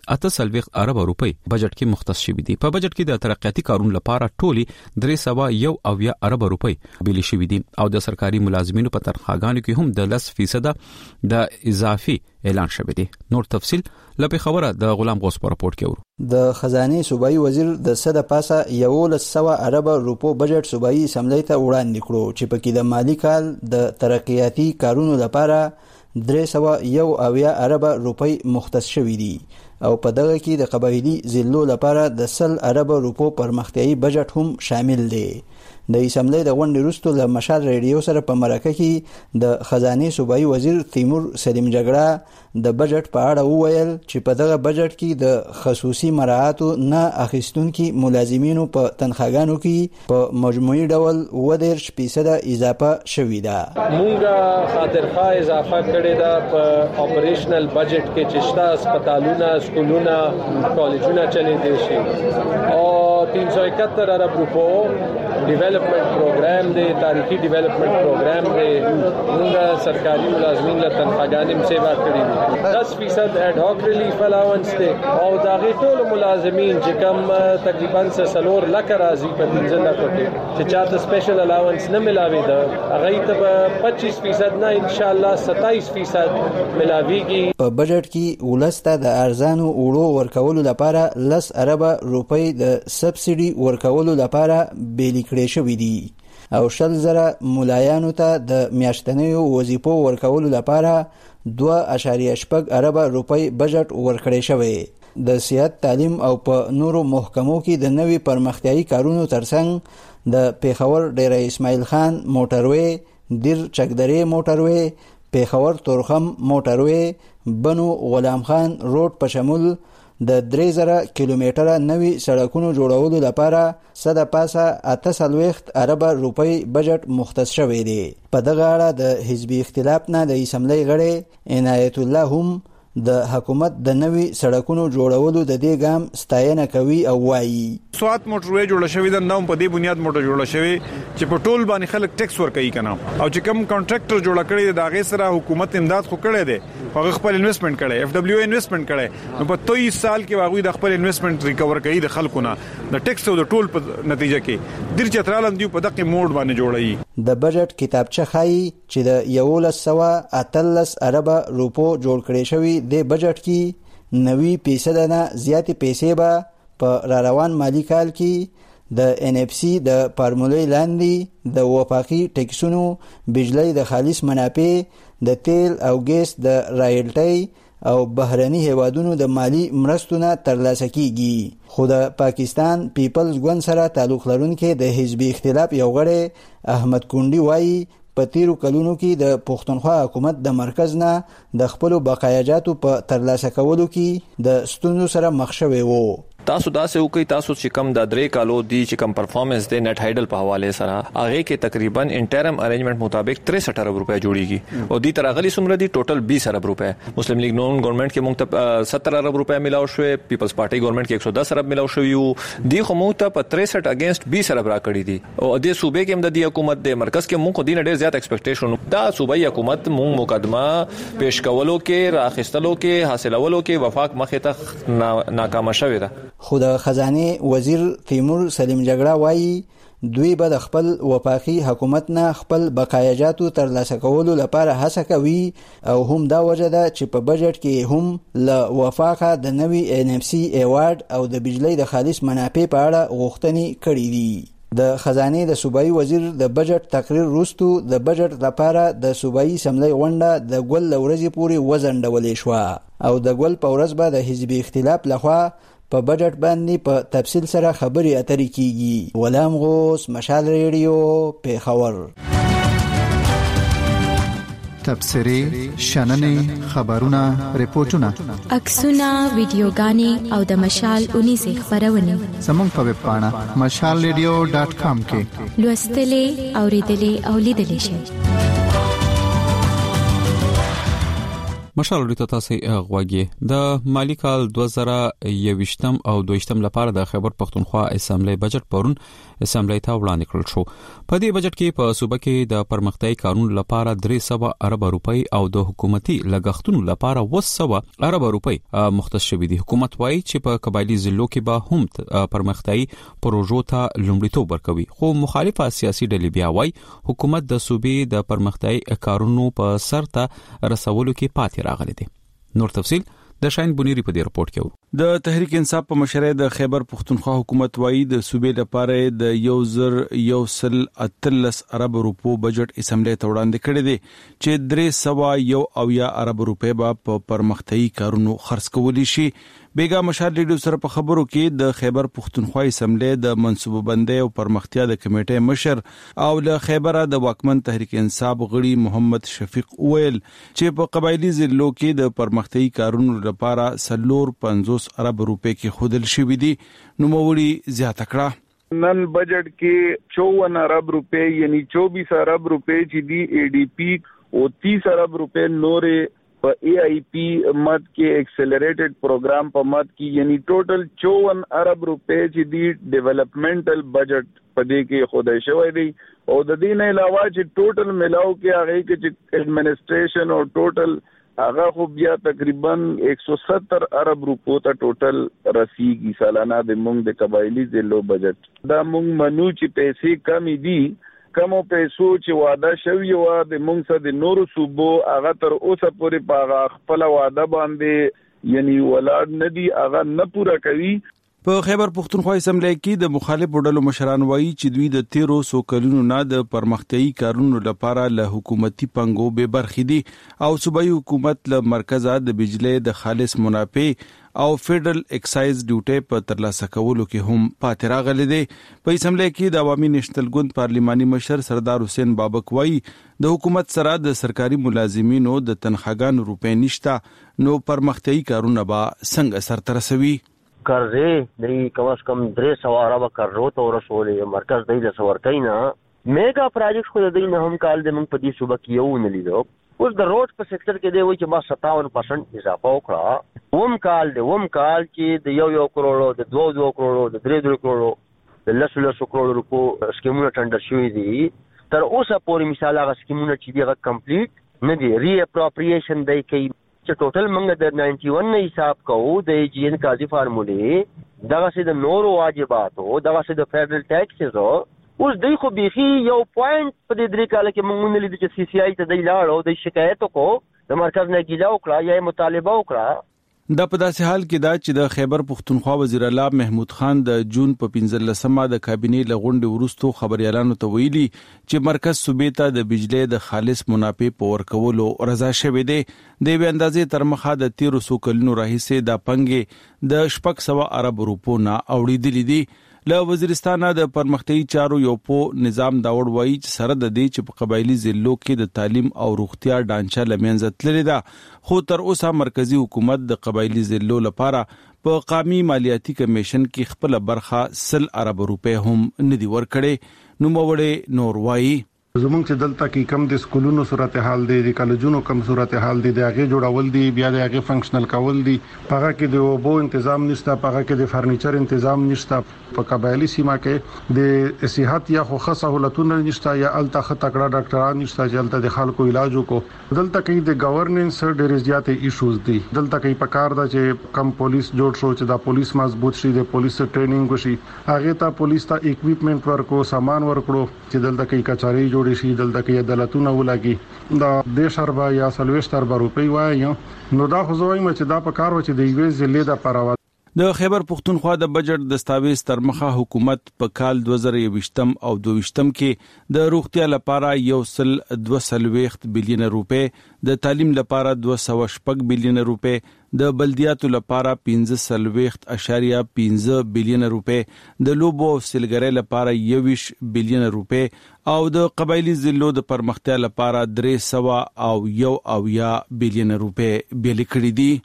اته سلويخ ارب روپی بجټ کې مختص شوی دی. په بجټ کې د ترقیاتي کارونو لپاره ټولي درې سوا یو اویا ارب روپی بیل شوی دي او د سرکاري ملازمینو په تنخواګانو کې هم د لس فیصد د اضافي اعلان شوی دی. نور تفصيل لپاره خبره د غلام غوث په راپورټ کې ورو. د خزانه صوبایي وزیر د صد پاسه یو لس سوا ارب روپو بجټ صوبایي اسمبلی ته وړاندې کړو چې پکې د مالی کال د ترقیاتي کارونو لپاره درې سوا یو اویا ارب روپی مختص شوی دي او په دغه کې د قبایلی ضلعو لپاره د سل ارب روپو پرمختیايي بجټ هم شامل دی. د اسمبلی د غونډې وروسته له مشال ریډیو سره په مرکه کې د خزانه صوبایي وزیر تیمور سلیم جګړه د بجټ په اړه وویل چې په دغه بجټ کې د خصوصي مراعاتو نه اخیستونکو ملازمینو په تنخواګانو کې په مجموعي ډول و دېرش فیصد اضافه شوې ده. مونږه خاطرخواه اضافه کړې ده په اپریشنل بجټ کې چې شته هسپتالونه، سکولونه، کالجونه چلې دي شي او तीन सौ इकहत्तर अरब रुपये डेवलपमेंट प्रोग्राम दे तारीखी डेवलपमेंट प्रोग्राम दे उनका सरकारी मुलाजमीन ला तनख्वाहगानी सेवा करी दस फीसद एडहॉक रिलीफ अलाउंस दे और दागी टोल मुलाजमीन जे कम तकरीबन से सलोर लक राजी पर जिंदा कोटे जे चाहते स्पेशल अलाउंस न मिलावे दा अगई तब पच्चीस फीसद ना इंशाल्लाह सत्ताईस फीसद मिलावेगी. په بجټ کې ولسته د ارزانو اوړو ورکولو لپاره لس ارب روپۍ د سبسيډي ورکولو لپاره بیل کړې شوې دي او شل زره ملایانو ته د میاشتنیو وظیفو ورکولو لپاره دوه اشاریه شپږ ارب روپۍ بجټ ورکړې شوی. د صحت، تعلیم او په نورو محکمو کې د نوي پرمختیايي کارونو ترڅنګ د پیښور ډیره اسماعیل خان موټروي، دیر چکدرې موټروي، پیښور تورخم موټروي، بنو غلام خان روډ په شمول د درې زره کیلومتره نوي سړکونو جوړولو لپاره صد پاسه اته سلويخت ارب روپۍ بجټ مختص شوی دی. په دغه اړه د حزبي اختلاف نه د اسمبلی غړي عنایت الله هم د حکومت د نوي سړکونو جوړولو د دې ګام ستاینه کوي او وایي سوات موټروي جوړ شوی د نوم په دې بنیاد موټر جوړ شوی چې په ټول باندې خلک ټیکس ورکوي کنه او چې کوم کانټراکټر جوړ کړی د هغه سره حکومت امداد خو کړی دی، هغه خپل انویسټمنټ کړی، اف دبليو انویسټمنټ کړی، نو په تیس سال کې هغه د خپل انویسټمنټ ریکور کوي د خلکو نه د ټیکس او د ټول په نتیجه کې ډیر چترالم دی په دغه موډ باندې جوړی. د بجټ کتابچه خای چې د یولس سوا اتلس ارب روپو جوړ کړی شوی د بجټ کې نوي فیصد نه زیاتې پیسې به په را روان مالی کال کې د ان اف سی د فارمولې لاندې د وفاقي ټیکسونو، بجلی د خالص منافع، د تیل او ګیس د رایلټي او بهرني هیوادونو د مالی مرستو نه ترلاسه کیږي. خو د پاکستان پیپلز ګوند سره تعلق لرونکي د حزبي اختلاف یو غړی احمد کونډي وایي په تیرو کلونو کې د پښتونخوا حکومت د مرکز نه د خپل بقایاجاتو په ترلاسه کولو کې د ستونزو سره مخ شوی وو. تاسو دا سه وکي تاسو چې کم د درې کالو دی چې کم پرفارمنس دی نت هایډل په حواله سره هغه کې تقریبا انټرم ارینجمنت مطابق تریسٹھ ارب روپے جوړیږي او دی ترغلی سمره دی ټوټل بیس ارب روپے. مسلم لیگ نون گورنمنت کې مونږ ته ستر ارب روپے ملاو شوې، پیپلز پارټي گورنمنت کې ایک سو دس ارب ملاو شوې یو دی خو مونږ ته په تریسٹھ اگینسٹ بیس ارب را کړی دي او د صوبې کې هم د حکومت د مرکز کې مونږ خو دین ډېر زیات ایکسپیکټیشن دا صوبایي حکومت مونږ مقدمه پیش کولو کې راخستلو کې حاصلولو کې وفاق مخه ته ناکام شوې ده. خو د خزانه وزیر تیمور سلیم جګړه وایي دوی به د خپل وفاقي حکومت نه خپل بقایاجاتو ترلاسه کولو لپاره هڅه کوي او هم دا وجه ده چې په بجټ کې هم له وفاقه د نوي ان اف سی ایوارډ او د بجلی د خالص منافع په اړه غوښتنې کړې دي. د خزانه د صوبایي وزیر د بجټ تقریر وروسته د بجټ لپاره د صوبایي اسمبلی غونډه د ګل لورځي پورې وزنډولې شو او د ګل په ورځ به د حزبي اختلاف لخوا په بجټ باندې په تفصیل سره خبري اترې کیږي. غلام غوث، مشال ریډیو، پیښور. تبصري، شننې، خبرونه، ریپورتونه، عکسونه، ویډیوګانې او د مشال اونیزه خبرونه زموږ په ویب پاڼه مشال ریډیو ډاټ کام کې لوستلې، اوریدلې او لیدلې شئ. مشال ورته تاسو غواګي د مالی کال دوه زره یوویشتم او دویشتم لپاره د خیبر پختونخوا اسمبلی بجټ پرون اسمبلی ته وړاندې کړل شو. په دې بجټ کې په صوبه کې د پرمختیايي قانون لپاره درې سوه ارب روپۍ او د حکومتي لګښتونو لپاره اووه سوه ارب روپۍ مختص شوې دي. حکومت وايي چې په قبایلی ضلعو کې به هم پرمختیايي پروژو ته لومړیتوب ورکوي، خو مخالفه سیاسي ډلې بیا وايي حکومت د صوبې د پرمختیايي کارونو په سر ته رسولو کې پاتې راغلی دی. نور تفصيل د شاین بونیری په دې رپورت کې و. د تحریک انصاف په مشرۍ د خیبر پختونخوا حکومت وايي د صوبې لپاره د یو زر یو سل اتلس ارب روپو بجټ اسمبلی ته وړاندې کړی دی چې درې سوه یو اویا ارب روپۍ به په پرمختیايي کارونو خرڅ کولی شي. بیګا مشال ریډیو سره په خبرو کې د خیبر پختونخوا اسمبلی د منصوبه بندۍ او پرمختیا د کمیټې مشر او له خیبر د واکمن تحریک انصاف غړي محمد شفیق ویل چې په قبایلی ضلعو کې د پرمختیايي کارونو لپاره سلور پنځوس ارب روپۍ کې خودل شوې دي. نو موري زیاته کړه نن بجٹ کې چوون ارب روپے یعنی چوبیس ارب روپے چې دی اے ڈی پی او تیس ارب روپے نورې په ای آئی پی مد کې ایکسلریټډ پروګرام په مد کې یعنی ټوټل چوون ارب روپے چې دی ډیولپمنټل بجٹ په دې کې خدای شوی دی. او د دې نه علاوه چې ټوټل ملاو کې هغه کې چې ایڈمنسټریشن او ټوټل هغه خو بیا تقریبا ایک سو ستر ارب روپو ته ټوټل رسیږي سالانه د مونږ د قبایلی ضلعو بجٹ. دا مونږ منو چې پیسې کمی دي، کمو پیسو چې وعده شوی و د مونږ سره د نورو صوبو هغه تر اوسه پورې په خپل وعده باندې یعنی ولاړ نه دي، هغه نه پوره کوي. په خیبر پختونخوا اسمبلی کې د مخالفو ډلو مشران وایي چې دوی د تیرو سو کلونو نه د پرمختیايي کارونو لپاره له حکومتي پنګو به برخې دي او صوبایي حکومت له مرکزه د بجلی د خالص منافع او فیډرل ایکسایز ډیوټي په ترلاسه کولو کې هم پاتې راغلي دي. په اسمبلی کې د عوامي نېشنل ګوند پارلماني مشر سردار حسین بابک وایي د حکومت سره د سرکاري ملازمینو د تنخواګانو روپې نشته، نو پرمختیايي کارونه به څنګه سرته رسوي. قرضې د کم از کم درې سوه ارب قرضو ته ورسولې، مرکز د دې ورکوي نه. میگا پروجیکټ خو د دې نه هم کال د موږ په دې صوبه کې یو نه لیدو. اوس د روډ په سېکټر کې دی وایي چې ما ستاون پرسنټ اضافه وکړه. وم کال دی وم کال چې د یو یو کروڑو د دوه دوه کروڑو د درې درې کروڑو د لسو لسو کروڑو روپو سکیمونه ټنډر شوي دي. تر اوسه پورې مثال هغه سکیمونه چې دي هغه کمپلیټ نه دي. ری اپروپریشن دی کوي چې ټوټل موږ د ناینټي ون نه حساب کوو د جی ان قاضي فارمولې دغه سي د نورو واجباتو دغه سي د فیډرل ټیکسز. اوس دوی خو بيخي یو پوینټ په دې درې کال کې موږ نه لیدل چې سی سی آی ته دی لاړو د شکایت کو د مرکز نه ګیلا وکړه یا مطالبه وکړه. دا په داسې حال کې دا چې د خیبر پختونخوا وزیر اعلی محمود خان د جون په پنځلسمه د کابینې لغونډې وروسته خبريالانو ته ویلي چې مرکز صوبې ته د بجلی د خالص منافع په ورکولو رضا شوی دی. د وی اندازې تر مخه د تیرو سو کلونو راهیسې د پنګې د شپږ سوه ارب روپو نه اوړېدلې دي. له وزیرستان د پرمختیايي چارو یو په نظام داوړ وایي چې سره د دې چې په قبایلی ضلعو کې د تعلیم او روغتیا ډانچه لمنځه تللې ده، خو تر اوسه مرکزی حکومت د قبایلی ضلعو لپاره په قومي مالیاتي کمیشن کې خپل برخه سل ارب روپے هم ندي ورکړي. نو موړې نور وایي زمونږ چې دلته کې کم د سکولونو صورتحال دی، د کالجونو کم صورتحال دی، د هغه جوړول دي، بیا د هغه فنکشنل کول دي، هغه کې د اوبو تنظیم نشته، هغه کې د فرنیچر تنظیم نشته. په قبایلی سیمه کې د صحت یا خو خاصه سہولتونه نشته یا الته خطکړه ډاکټران نشته چې الته د خلکو علاج وکړو. دلته کې د گورننس ډېر زیات ایشوز دي. دلته کې پکار دا چې کم پولیس جوړ شو چې دا پولیس مضبوط شي، د پولیس ټریننګ وشي، هغه ته پولیس ته اکوپمنٹ ورکو، سامان ورکړو چې دلته کې کچاري جوړ شي، دلته کې عدالتونه ولګي. دا د شربا یا سلويشتر روپۍ وایي. نو دا خو زوی مې چې دا په کار و چې د یوې ضلع د پروا د خیبر پختونخوا د بجټ دستاویز تر مخه حکومت په کال دوه زره یوویشتم او دوه ویشتم کې د روغتیا لپاره یو سل دوه سلويخت بلین روپے، د تعلیم لپاره دوه سوه شپږ بلین روپے، د بلدیاتو لپاره پنځه سلويخت اشاریه پنځه بلین روپے، د لوبو او سیلګرۍ لپاره یوویش بلین روپے او د قبایلی ضلعو د پرمختیا لپاره درې سوه او یو اویا بلین روپے بیل کړي دي.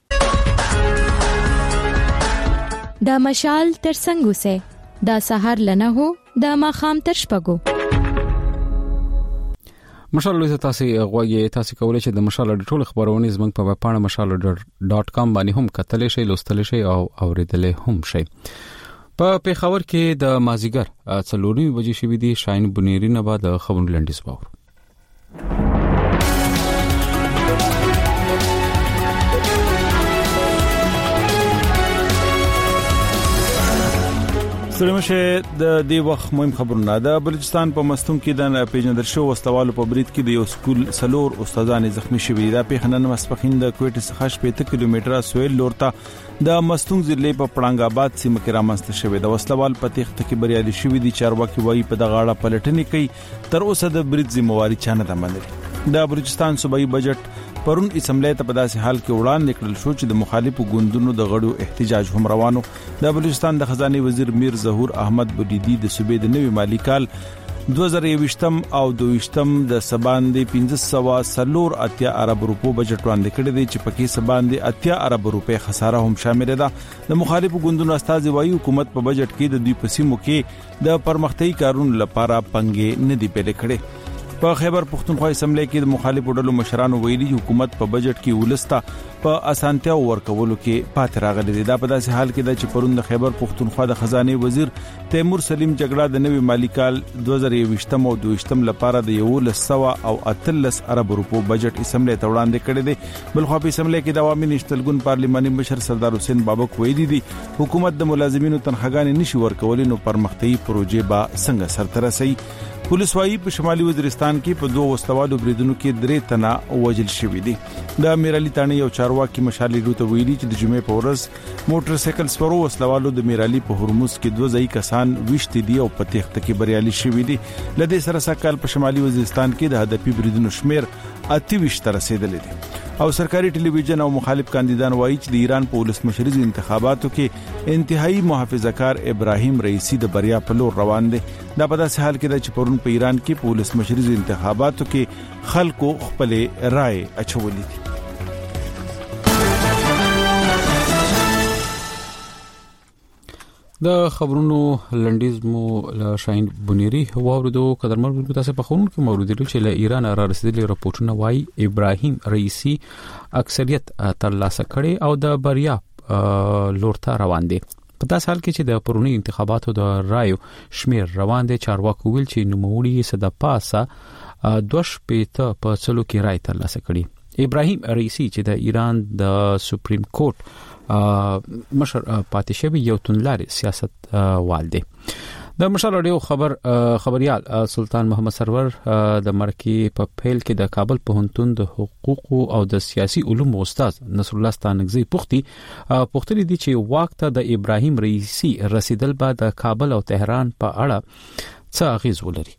دا مشال تر څنګه سه دا سحر لنه هو دا ماخام تر شپګو. مشال لوي تاسو غوږی تاسو کولای شئ د مشال د ټول خبرونه زموږ په پاڼه مشال ډاٹ کام باندې هم کتلی شئ، لوستلی شئ او اوریدلی هم شئ. په پیښور کې د مازیګر څلورمې بجې شوې دي. شاین بنيري نه بعد خبرونه لنډیز باور سلامشه د دې وخت مهم خبرونه. د بلوچستان په مستون کې د پیژندل شو وسلوالو په برید کې د یو سکول سلور استادان زخمی شوي. د پیښنن مسپخین د کوټ څخه شپږ کیلومتره سویل لورته د مستون ضلع په پړنګ آباد سیمه کې رامنځته شوی. د وسلوال په تخت کې بریالي شوی دي. چارواکي وایي په دغه اړه پلټنې کوي. تر اوسه د برید ذمہواری چانه ده منلې. د بلوچستان صوبایي بجټ پرون اسمبلی ته په داسې حال کې وړاندې کړل شو چې د مخالفو ګوندونو د غړو احتجاج هم روانو. د بلوچستان د خزانه وزیر میر ظهور احمد بودیدی د صوبې د نوي مالی کال دوه زره یوویشتم او دوه ویشتم د سباندې پنځه سوه څلور اتیا ارب روپو بجټ وړاندې کړی دی چې پکې سباندې اتیا ارب روپې خساره هم شامل ده. د مخالفو ګوندونو استازي وایي حکومت په بجټ کې د دوی پسیمو کې د پرمختګي کارونو لپاره پنګې نه دی پیل کړي. په خیبر پختونخوا اسمبلی کې د مخالفو ډلو مشرانو ویلي حکومت په بجټ کې ولستا په اسانتیا ورکولو کې پات راغلي دي. دا په داسې حال کې د چپرون د خیبر پختونخوا د خزانه وزیر تیمور سلیم جګړه د نوي مالی کال دوه زره یوویشتم او دوه ویشتم لپاره د یو لسو او اتلس ارب روپو بجټ اسمبلی ته وړاندې کړی دی. بل خو په اسمبلی کې د عوامي نشتلګون پارلماني مشر سردار حسین بابک ویلي دي حکومت د ملازمینو تنخواګانې نشي ورکولې نو پرمختګي پروژې به څنګه سرته رسي. پولیس وايي په شمالي وزیرستان کې په دوه وسلوالو بریدونو کې درې تنه وژل شوي دي. د میرالي تانه یو چارواکي مشالي روته ویلي چې د جمعې په ورځ موټر سایکل سپرو وسلوالو د میرالي په هرمز کې دوه ځای کسان وشت دي او په تخت کې بریالي شوي دي. لدې سره سکهال په شمالي وزیرستان کې د هدفي بریدونو شمیر اته ته رسیدلی دي. او سرکاري ټلویزیون او مخالف کاندیدان وایي چې د ایران په ولسمشریزو انتخاباتو کې انتهایی محافظه‌کار ابراهیم رئیسی د بریا په لور روان دي. دا په داسې حال کې د چپرون په ایران کې په ولسمشریزو انتخاباتو کې خلکو خپل رائے اچولې دي. د خبرونو لنډیز مو له شاین بنيري واوریدو. قدرمن په تاسو په خبرونو کې موجود دي چې له ایران را رسیدلي راپورټونه وایي ابراهیم رئیسی اکثریت ترلاسه کړي او د بریا لورته روان دي. په داسې حال کې چې د پرونی انتخاباتو د رایو شمیر روان دي. چارواکو ویل چې نوموړي صد پاسه دوش پېته په څلو کې رای ترلاسه کړي. ابراهیم رئیسی چې د ایران د سپریم کورټ مشر پاتې شوی یو تنلاري سیاست والده. د مشال اډیو خبر خبريال سلطان محمد سرور د مرکي په پیل کې د کابل پوهنتون د حقوق او د سیاسي علوم استاد نصر الله ستانګزي پوښتي پوښتنه دي چې وخت د ابراهیم رئیسی رسیدل بعد د کابل او تهران په اړه څه اغیز ولري.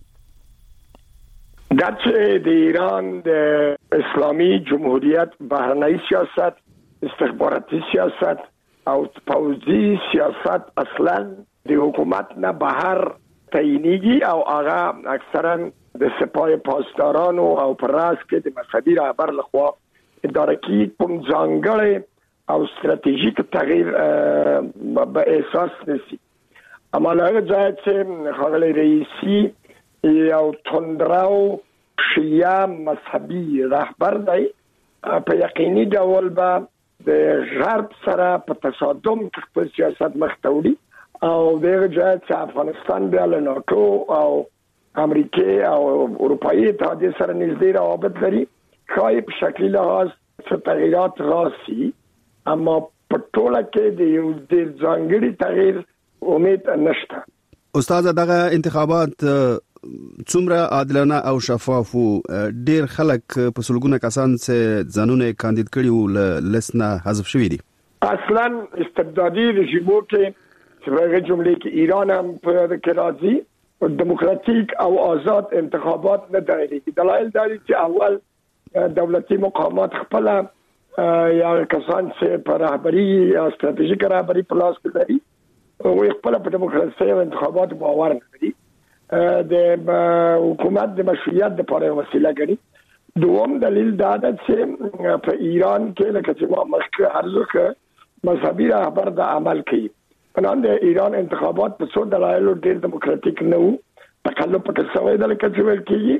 دا چې د ایران د اسلامي جمهوریت بهرنی سیاست، استخباراتي سیاست او پوځي سیاست اصلا د حکومت نه بهر تعینیږي او هغه اکثرا د سپاه پاسدارانو او پراس کې د مذهبي رهبر لخوا اداره کیږي. کوم ځانګړی او ستراتیژیک تغییر به احساس نشي. اما هغه ځای چې خغلی رئیسی یو تندراو شیعه مذهبي رهبر دی په یقیني ډول به د غرب سره په تصادم کې خپل سیاست مختوړي او دغه ځای چې افغانستان بیا له ناتو او امریکا او اروپאי اتحادیه سره نږدې روابط لري. خای په شکلی لحاظ څه تغییرات راسي اما په ټوله کې د یو ډیر ځانګړي تغییر امید نشته. استاد دغه انتخابات څومره عادلانه او شفاف وو؟ ډیر خلک په سلګونه کسان چې ځانونه کاندید کړي وو لسنه حذف شوي دي. اصلا استبدادي رژیمو کې چې په جمله کې ایران هم په کې راځي دموکراتیک او آزاد انتخابات نه دایریږي. دلایل دا دي چې اول دولتي مقامات خپل یا کسان چې په رهبری یا ستراتیژیک رهبری په لاس کې لري او خپل په دموکراسي او انتخابات باور نه لري. د حکومت د مشروعیت لپاره وسیله ګڼي. دوم دلیل دا ده چې په ایران کې لکه چې ما مخکې عرض وکړ مذهبي رهبر د عمل کوي. نن د ایران انتخابات په څو دلایلو ډېر دموکراتیک نه وو. تقلب پکې شوی د لکه چې ویل کېږي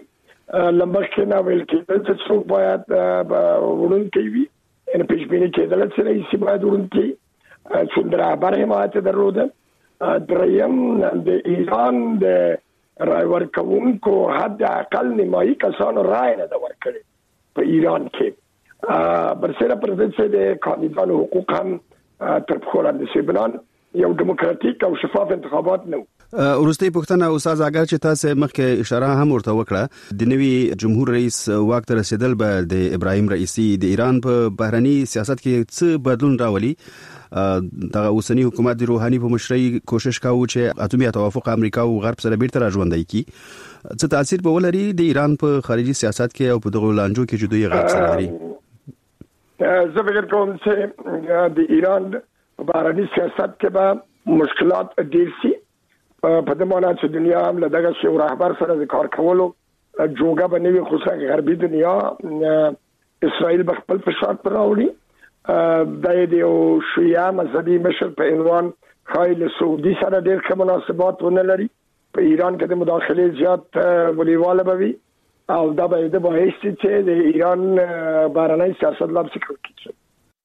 لمبخ کې نه ویل کېدل چې څوک باید ورون کوي ان پېشبینی کېدل چې رئیس باید ورون کوي څومره برابر حمایت درلوده. دریم د ایران د رای ورکوونکو حد اقل نیمایي کسانو رای نه دا ورکړي په ایران کې. برسره پرځ چې د کاندیدانو حقوق هم تر پخوا لاندې شي بنان یو دیموکراتیک او شفاف انتخابات نه. ورستي پښتنه استاد اگر چې تاسو مخکې اشاره هم ورته وکړه د نوي جمهور رئیس واک ته رسیدل به د ابراهیم رئیسی د ایران په بهرني سیاست کې څه بدلون راولي. د اوسنی حکومت د روحاني په مشرۍ کوشش کاوه چې اتومي توافق امریکا او غرب سره بیرته راژوندای کی څه تاثیر به ولري د ایران په خارجي سیاست کې او په دغه لانجو کې چې دوی غرب سره لري. زه فکر کوم چې د ایران په بهرني سیاست کې به مشکلات ډېر شي په دې معنی چې دنیا هم له دغه شی رهبر سره د کار کولو جوګه بنوي خصوصا غربي دنیا اسرائیل به خپل فشار پر راوړي د یو شیعه مذهبي مشر په عنوان خایل سعودي سره ډېر ښه مناسبات ونه لري. په ایران کې د مداخلې زیات ولیواله به وي او دا به د باعث چې د ایران بهرنی سیاست لا څه کوي.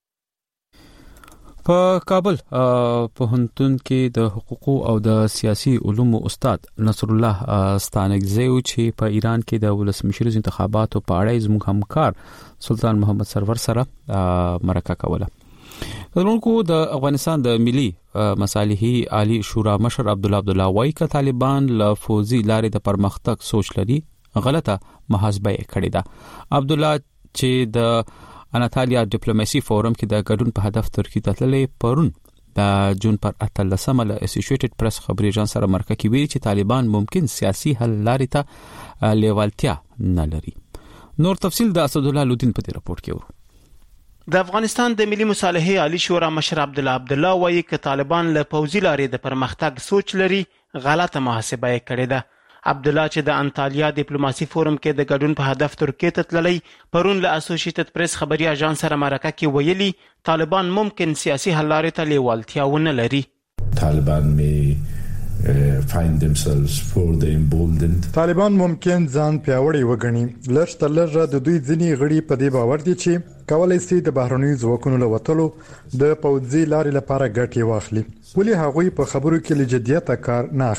په کابل پوهنتون کې د حقوقو او د سیاسي علومو استاد نصر الله ستانکزی چې په ایران کې د ولسمشر انتخاباتو په اړه زموږ همکار سلطان محمد سرور سره مرکه کوله. ورونکو د افغانستان د ملي مصالحې عالی شورا مشر عبد الله عبد الله وايي ک طالبان له فوزي لارې د پرمختګ سوچ لري غلطه محاسبه کړې ده. عبد الله چې د اناتالیا ډیپلوماسي فورم کې د ګډون په هدف ترکیه ته تللې پرون د جون پر اتلسمه له اسوسییټډ پریس خبري اژانس سره مرکه کې ویلي چې طالبان ممکن سیاسي حل لارې ته لیوالتیا نه لري. نور تفصيل د اسد الله لودین په دې راپورټ کې ورو. د افغانستان د ملي مصالحې عالی شورا مشر عبد الله عبد الله وايي ک طالبان له پوزي لارې د پرمختګ سوچ لري غلطه محاسبه کړې ده. عبد الله چې د انټالیا ډیپلوماسي فورم کې د ګډون په هدف ترکیه ته تللی پرون له اسوسییټډ پریس خبري اژانس سره مرکه کې ویلي طالبان ممکن سیاسي حل لارې ته لیوالتیا ونه لري. طالبان می find themselves further emboldened. طالبان ممکن ځان پیاوړی وګڼي. لږ تر لږه د دوی ځینی غړي په دې باور دي چې کولای شي د بهرنیو ځواکونو له وټلو د پوځي لارې لپاره ګټه واخلي. ولې هغوی په خبرو کې لجدیت کار نه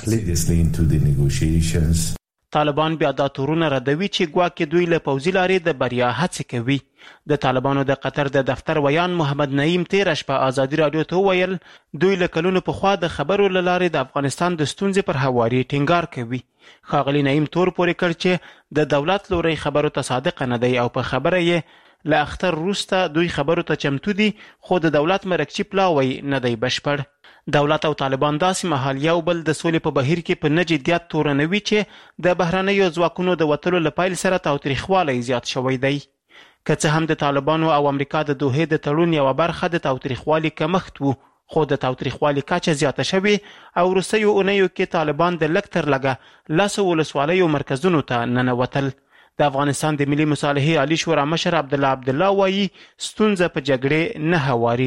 اخلي. طالبان بیا دا تورونه ردوي چې ګواکې دوی له پوځي لارې د بریا هڅه کوي. د طالبانو د قطر د دفتر ویان محمد نعیم تیر شپه آزادي رادیو ته ویل دوی له کلونو په خوا د خبرو لارې د افغانستان د ستونزې پر هواري ټینګار کوي. ښاغلي نعیم تور پورې کړ چې د دولت لوري خبرو ته صادق نه دی او په خبره یې له اختر روسته دوی خبرو ته چمتو دي خو د دولت مرکچی پلاوی نه دی بشپړ. دولت او طالبان داسې مهال یو بل د سولې په بهیر کې په نجدیت تورنوي چې د بهرنیو ځواکونو د وټلو لپاره سره تاوتریخوالی زیات شوی دی. که څه هم د طالبانو او امریکا د دوحې د تړون یو برخه د تاوتریخوالي کمښت وو خو د تاوتریخوالي کچه زیاته شوی او روسیو اونیو کې طالبان د لک تر لګه لاسو ولسوالیو مرکزونو ته ننوتل. د افغانستان د ملي مصالحې عالی شورا مشر عبد الله عبد الله وايي ستونزه په جګړې نه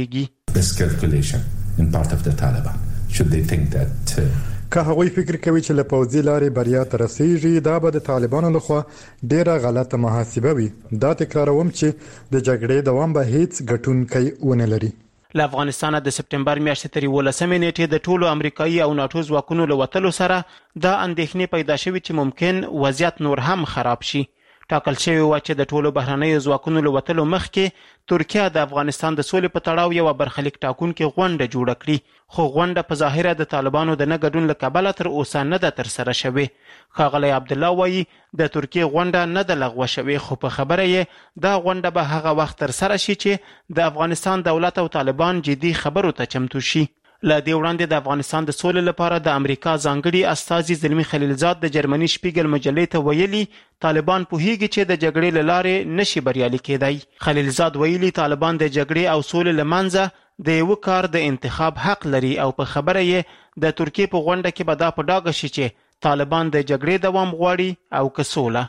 هواريږي. in part of the Taliban should they think that uh, که هغوی فکر کوي چې له پوځي لارې بریا ته رسیږي دا به د طالبانو لخوا ډیره غلطه محاسبه وي. دا تکراروم چې د جګړې دوام به هیڅ ګټونکی ونه لري. له افغانستان د سپټمبر میاشتې تر ولسمې نیټې د ټولو امریکایي او ناتو ځواکونو له وټلو سره دا اندېښنې پیدا شوې چې ممکن وضعیت نور هم خراب شي. ټاکل شوی و چې د ټولو بهرنیو ځواکونو له وټلو مخکې ترکیه د افغانستان د سولې په تړاو یو برخلیک ټاکونکې غونډه جوړه کړي خو غونډه په ظاهره د طالبانو د نه ګډون له کبله تر اوسه نه ده ترسره شوې. ښاغلی عبد الله وایي د ترکیې غونډه نه ده لغوه شوې خو په خبره یې دا غونډه به هغه وخت ترسره شي چې د افغانستان دولت او طالبان جدي خبرو ته چمتو شي. له دې وړاندې د افغانستان د سولې لپاره د امریکا ځانګړي استازي زلمی خلیلزاد د جرمني شپیګل مجلې ته ویلي طالبان پوهیږي چې د جګړې له لارې نشي بریالي کېدای. خلیلزاد ویلي طالبان د جګړې او سولې له منځه د یو کار د انتخاب حق لري او په خبره یې د ترکیې په غونډه کې به دا په ډاګه شي چې طالبان د جګړې دوام غواړي او که سوله.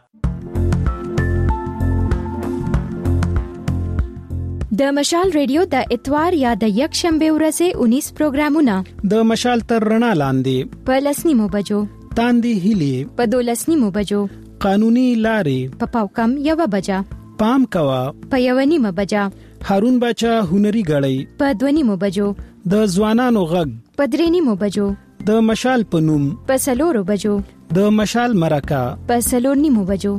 د مشال ریډیو د اتوار یا د یک شنبه ورځې اونیس پروګرامونه د مشال تر رڼا لاندې په لسنیمو بجو تاندې هلي په دولسنیمو بجو قانوني لارې په پاوکم یو بجا پام کوا په یو نیمه بجا هارون بچا هنري غړی په دوه نیمه بجو د ځوانانو غږ په درې نیمه بجو د مشال پنوم په سلورو بجو د مشال مرکه په سلور نیمه بجو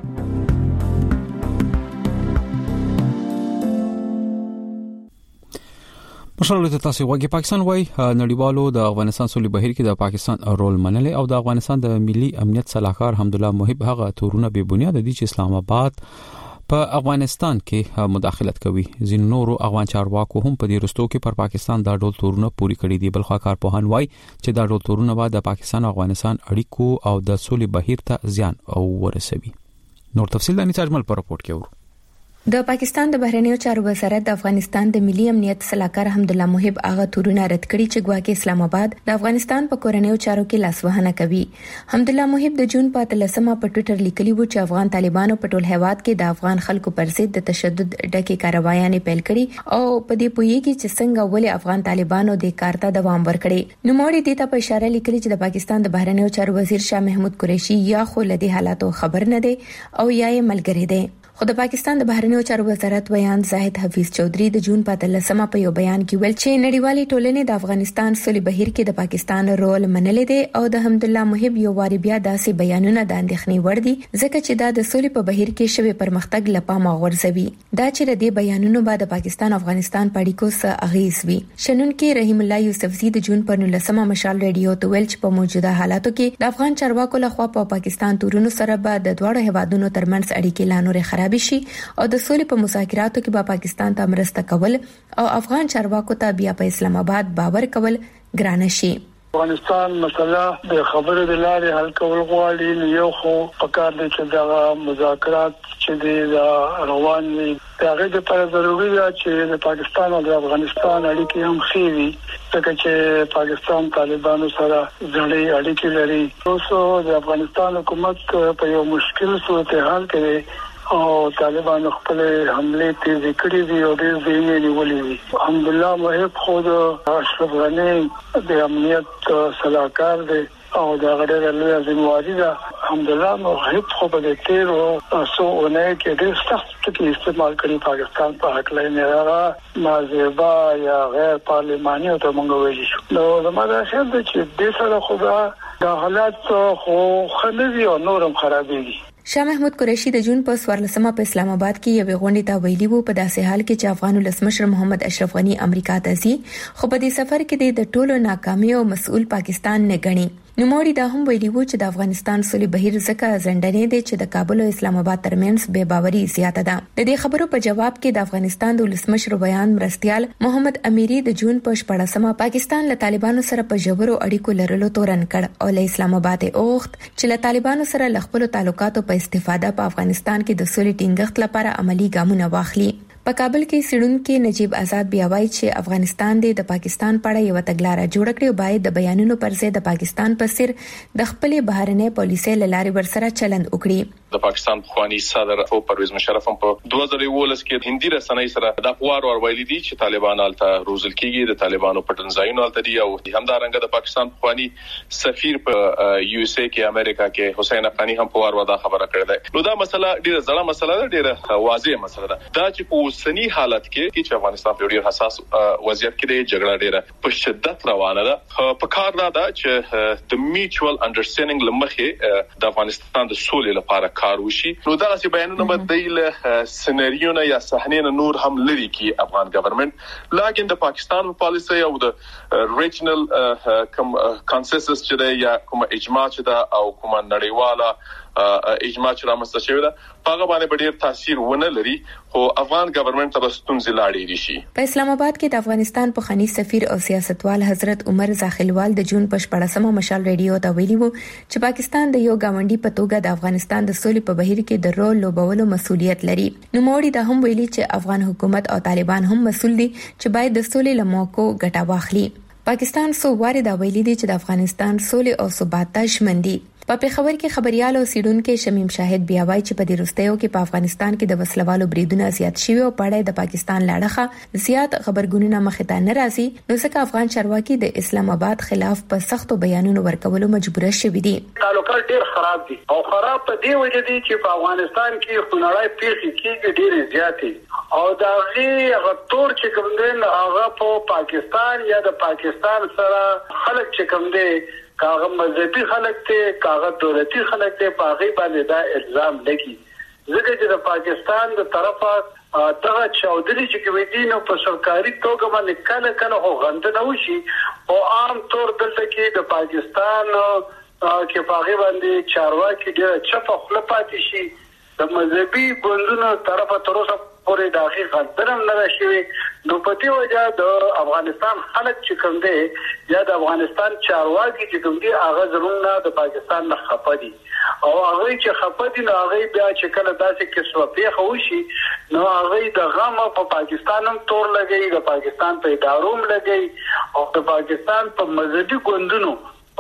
مشال ته تاسو وګي پاکستان وای نړیوالو د افغانستان سولې بهیر کې د پاکستان رول منلې او د افغانستان د ملي امنیت صلاحکار حمدالله محب هغه تورونه به بنیاد دي چې اسلام آباد په افغانستان کې مداخلت کوي. ځین نورو افغان چارواکو هم په دې رستو کې پر پاکستان دا ډول تورونه پوری کړی دي. بلخوا کارپوهان وای چې دا ډول تورونه به د پاکستان او افغانستان اړیکو او د سولې بهیر ته زیان او ورسوي. نور تفصیل د نیټ اجمل پر راپورټ کې ورو. د پاکستان د بهرنیو چارو وزارت د افغانستان د ملي امنیت صلاحکار حمدالله محب هغه تورونه رد کړي چې ګواکې اسلام آباد د افغانستان په کورنیو چارو کې لاسوهنه کوي. حمدالله محب د جون په اتلسمه په ټوئیټر لیکلی و چې افغان طالبانو په ټول هیواد کې د افغان خلکو پر ضد د تشدد ډکې کاروایانې پیل کړي او په دې پوهیږي چې څنګه ولې افغان طالبانو د کار ته دوام ورکړي. نو موړي د ته په اشاره لیکلي چې د پاکستان د بهرنیو چارو وزیر شاه محمود قریشي یا خو لدی حالاتو خبر نه دی او یا یې ملګری دی. خو د پاکستان د بهرنیو چارو وزارت ویان زاهد حفیظ چودھری د جون په اتلسمه په یو بیان کې ویل چې نړیوالې ټولنې د افغانستان سولې بهیر کې د پاکستان رول منلې دي او د حمدالله محب یو واری بیا داسې بیانونه د اندېښنې وړ دي ځکه چې دا د سولې په بهیر کې شوی پرمختګ لپاره غورځوي. دا چې د دې بیانونو بعد د پاکستان افغانستان په اړیکو سره اغیز وي. شنن کې رحیم الله یوسفزی د جون په نولسمه مشال ریډیو ته ویل چې په موجوده حالاتو کې د افغان چارواکو لخوا په پاکستان تورونو سره به د دوه هیوادونو ترمنځ اړیکې لا نور خراب شي او د سولې په مذاکراتو کې به پاکستان ته مرسته کول او افغان چارواکو ته بیا په اسلام آباد باور کول ګران شي. افغانستان مسله د خبرو د لارې حل کول غواړي. یو خو پکار دي چې دا مذاکرات چې د روان دي هغه د پر ضروري ده چې د پاکستان او د افغانستان اړیکې هم ښې وي ځکه چې پاکستان طالبانو سره ځړې اړیکې لري. اوس د افغانستان حکومت په یو مشکل صورتحال کې او طالبانو خپل حمله تیز کړې دي او ډېر ځینې نیولې دي. الحمدلله محب خود اشرف غنی د امنیت صلاحکار دی او دا غړي له ځمواري ده. الحمدلله محب خو په دې تیر او سو نه کې ډېر سخت ټکي استعمال کړي پاکستان په حق لای نه نازیبا یا غیر پارلماني او ته مونږ ویل شو. نو زموږ شاید چې د سره خدا د حالات خو خلوی او نورم خرابېږي. شاه محمود قریشي د جون په څوارلسمه په اسلام آباد کې یو غونډه ته ویلي وو په داسې حال کې چې افغان ولسمشر محمد اشرف غنی امریکا ته ځي خو په دې سفر کې د ټولو ناکامي او مسؤل پاکستان نه غني. نو موړي دا هم ویلي وو چې د افغانستان سولې بهیر ځکه زندنې دي چې د کابل او اسلام آباد ترمنځ بے باوري زیاته ده. د دې خبرو په جواب کې د افغانستان د ولسمشر بیان مرستيال محمد اميري د جون په شپږمه پاکستان له طالبانو سره په جبر او اړیکو لرلو تورن کړ او له اسلام آباد اوخت چې له طالبانو سره ل خپل تعلقاتو په استفاده په افغانستان کې د سولې ټینګښت لپاره عملی ګامونه واخلي. په کابل کې سړونکو نجیب آزاد بیا وایي چې افغانستان د پاکستان په اړه یو تګلارې جوړ کړې او باید د بیانونو پر ضد د پاکستان په سر د خپل بهرنۍ پالیسۍ لارې ورسره چلند وکړي. د پاکستان خواني صدر او پرویز مشرف هم په دوه زره یولس کې هندي رسنۍ سره د اخبار اور ویلي دي چې طالبان الته روزل کېږي د طالبانو پټنځایونو الته دي او همدارنګه د پاکستان خواني سفیر په یو اس اے کې امریکا کې حسین افغانی هم په وار ودا خبره کړې ده. نو دا مسله ډیره ځړه مسله ده, ډیره واضحه مسله ده. دا چې په سنی حالت کې چې افغانستان په ډیر حساس وضعیت کې دی, جګړه ډیره په شدت روانه ده. په کار دا ده چې د میوچوال انډرستانډینګ لمخې د افغانستان د سولې لپاره کار وشي. نو دا چې بیانونه بدایله سيناریو نه یا صحنه نور هم لري کې افغان ګورنمنت لاګین د پاکستان پالیسي او د ریجنل کم کنسنسس چې دی یا کوم اجماع چې دا او کوم نړیواله اجماع چې رامنځته شوی ده هغه باندې ډېر تاثیر ونه لري خو افغان ګورنمنت ته ستونزې لاړې دي شي. په اسلام آباد کې د افغانستان په خني سفیر او سیاستوال حضرت عمر زاخلوال د جون په شپږمه مشال ریډیو ته ویلي وو چې پاکستان د یو گاونډي په توګه د افغانستان د سولې په بهیر کې د رول لوبولو مسولیت لري. نو موړي دا هم ویلي چې افغان حکومت او طالبان هم مسول دي چې باید د سولې لموکو ګټه واخلي. پاکستان سو واره دا ویلي دي چې د افغانستان سولې او ثبات ته ژمن دي. په پیښور کې خبريال او سیډونکو شمیم شاهد بیا وایي چې په دې وروستیو کې په افغانستان کې د وسلوالو بریدونه زیات شوي او په اړه د پاکستان لاړه زیات خبرګونونه مخ ته نه راځي، نو ځکه افغان چارواکي د اسلام آباد خلاف په سختو بیانونو ورکولو مجبور شوي دي. تعلقات ډېر خراب دي او خراب په دې وجه دي چې په افغانستان کې خونړۍ پیښې کېږي ډېرې زیاتې او دا غي غتور چې کوم دین هغه په پاکستان یا د پاکستان سره خلک چې کوم دي کاغه مذهبي خلک ته کاغه دولتي خلک ته په غي باندې دا الزام لګي، ځکه چې د پاکستان د طرفه دا چاودري چې کوي دي نو په سرکاري توګه باندې کله کله هو غند نه وشي او عام طور دلته کې د پاکستان کې پاغي باندې چارواکي ډېر چپ خپل پاتې شي، د مذهبي ګوندونو طرفه تر اوسه پورې داخلي غندرم نه شوي، نو په دې وجه د افغانستان خلک چې کوم دي یا د افغانستان چارواکي چې کوم دي هغه زمونږ د پاکستان نه خپه دي او هغه چې خپه دي نو هغه بیا چې کله داسې کیسه پیښه وشي نو هغه د غم په پاکستان هم تور لګي، د پاکستان په ادارو هم لګي او د پاکستان په مذهبي ګوندونو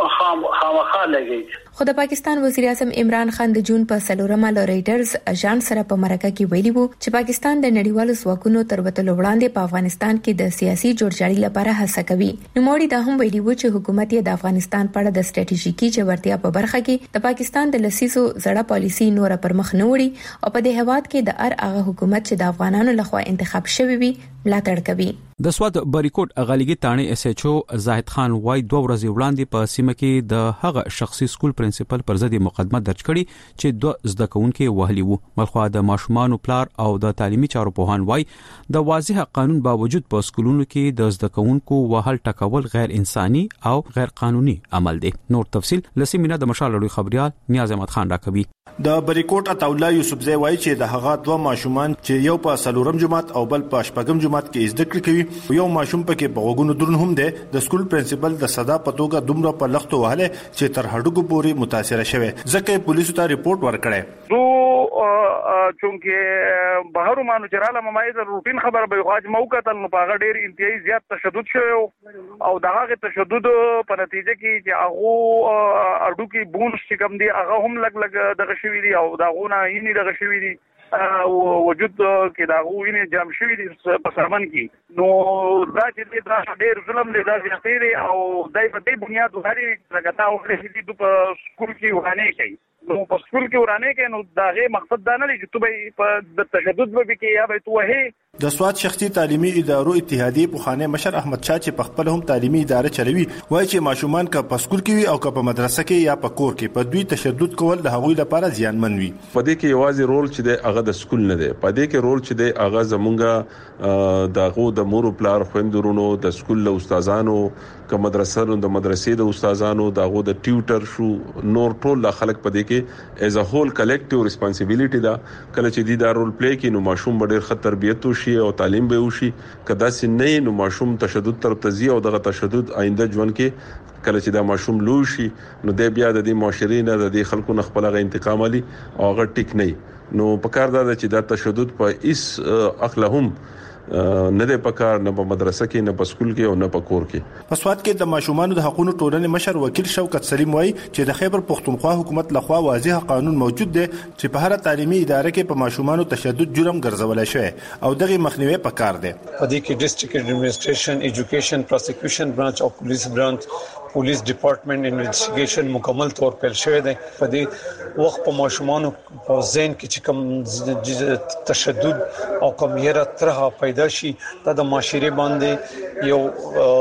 خامخا لګي. خو د پاکستان وزیر اعظم عمران خان د جون په سلورمه لوریډرز اژانس سره په مرکه کې ویلي وو چې پاکستان د نړیوالو ځواکونو تر وتلو وړاندې په افغانستان کې د سیاسي جوړجاړي لپاره هڅه کوي. نو موړي دا هم ویلي وو چې حکومت یې د افغانستان په اړه د ستراتیژیکي چورتیا په برخه کې د پاکستان د لسیزو زړه پالیسي نور پر مخ نه وړي او په دې هواد کې د ار هغه حکومت چې د افغانانو لخوا انتخاب شوی وي ملاتړ کوي. د سواد بریکوټ اغالیګي تانه اس ایچ او زاهد خان وای دوه ورځې وړاندې په سیمه کې د هغه شخصي سکول پرنسپل پر ضد مقدمه درج کړي چې دوه زده کوونکي وهلي وو. ملخوا د ماشومان پلار او د تعلیمي چارو پوهان وای د واضح قانون باوجود په سکولونو کې د زده کوونکو وهل ټکول غیر انساني او غیر قانوني عمل دی. نور تفصيل لسیمینه د مشال لوی خبريال نیاز احمد خان راکوي. د بریکوټ عطاالله یوسفزی وایي چې د هغه دوه ماشومان چې یو په سلورم جماعت او بل په شپږم جماعت کې زده کړې کوي، یو ماشوم پکې په وګونو درن هم دی، د سکول پرنسپل د صدا پتوګه دومره په لختو وهله چې تر هډوګو پورې متاثر شوه، ځکه پولیسو ته ریپورت ورکړه. دو چونکه بهر مانو چراله ممایز روټین خبر به خواج موقتل نو پاغه ډیر انتهایی زیات تشدد شوی او دغه تشدد په نتیجه کې چې هغه اډو کې بونس چې کوم دی هغه هم لګ لګ دغه شوی دی او دغه نه یې دغه شوی دی او وجود کې دا غوینه جام شوی دي په سرمن کې نو دا چې دا ډېر ظلم دی دا زیاتې دی او دای په دې بنیاد وهري لګتا او چې د په سکول کې ورانه کوي نو په سکول کې ورانه کوي نو دا غي مقصد دا نه دی چې تو به په تشدد به کې یا به تو هي. د سواد شخصي تعلیمي ادارو اتحادیه پوخانه مشر احمد شاه چې په خپل هم تعلیمي اداره چلوي وایي چې ماشومان که په سکول کې وي او که په مدرسه کې یا په کور کې په دوی تشدد کول د هغوی لپاره زیانمن وي. په دې کې یوازې رول چې د هغه د سکول نه دی، په دې کې رول چې د هغه زمونږه دغه د مور پلار خويندرونو د سکول له استادانو که مدرسې د مدرسې د استادانو دغه د ټیوټر شو نور ټول د خلک په دې کې ایز ا هول کلیکټیو ریسپانسیبিলিټی دا کله چې دی دا رول پلی کوي نو ماشوم ډېر ښه تربیت وشي او تعلیم به وشي، کدا سي نه نو ماشوم تشدد طرف ته ځي او دغه تشدد آینده ژوند کې کله چې دا ماشوم لوی شي نو د بیا د دې معاشري نه د دې خلکو نه خپل غو انتقام علي او هغه ټیک نه نو پکار دا چې دا تشدد په اس اخلاهم نه د پکار نه په مدرسه کې نه په سکول کې او نه په کور کې. په سواد کې د ماشومان د حقوقو ټولنې مشر وکیل شوکت سلیم وایي چې د خیبر پختونخوا حکومت لخوا واضح قانون موجود دی چې په هر تعلیمي اداره کې په ماشومان تشدد جرم ګرځول شوی او دغه مخنیوي پکار دی. په دې کې ډیسټریکټ ایڈمنسټریشن، ایجوکیشن، پروسیکیوشن برانچ او پولیس برانچ پولیس ډپارټمنټ انویسټیګیشن مکمل طور پیل شوی دی. په دې وخت په ماشومان په ذهن کې چې کوم تشدد او کوم یره ترها پیدا شي دا د معاشري باندې یو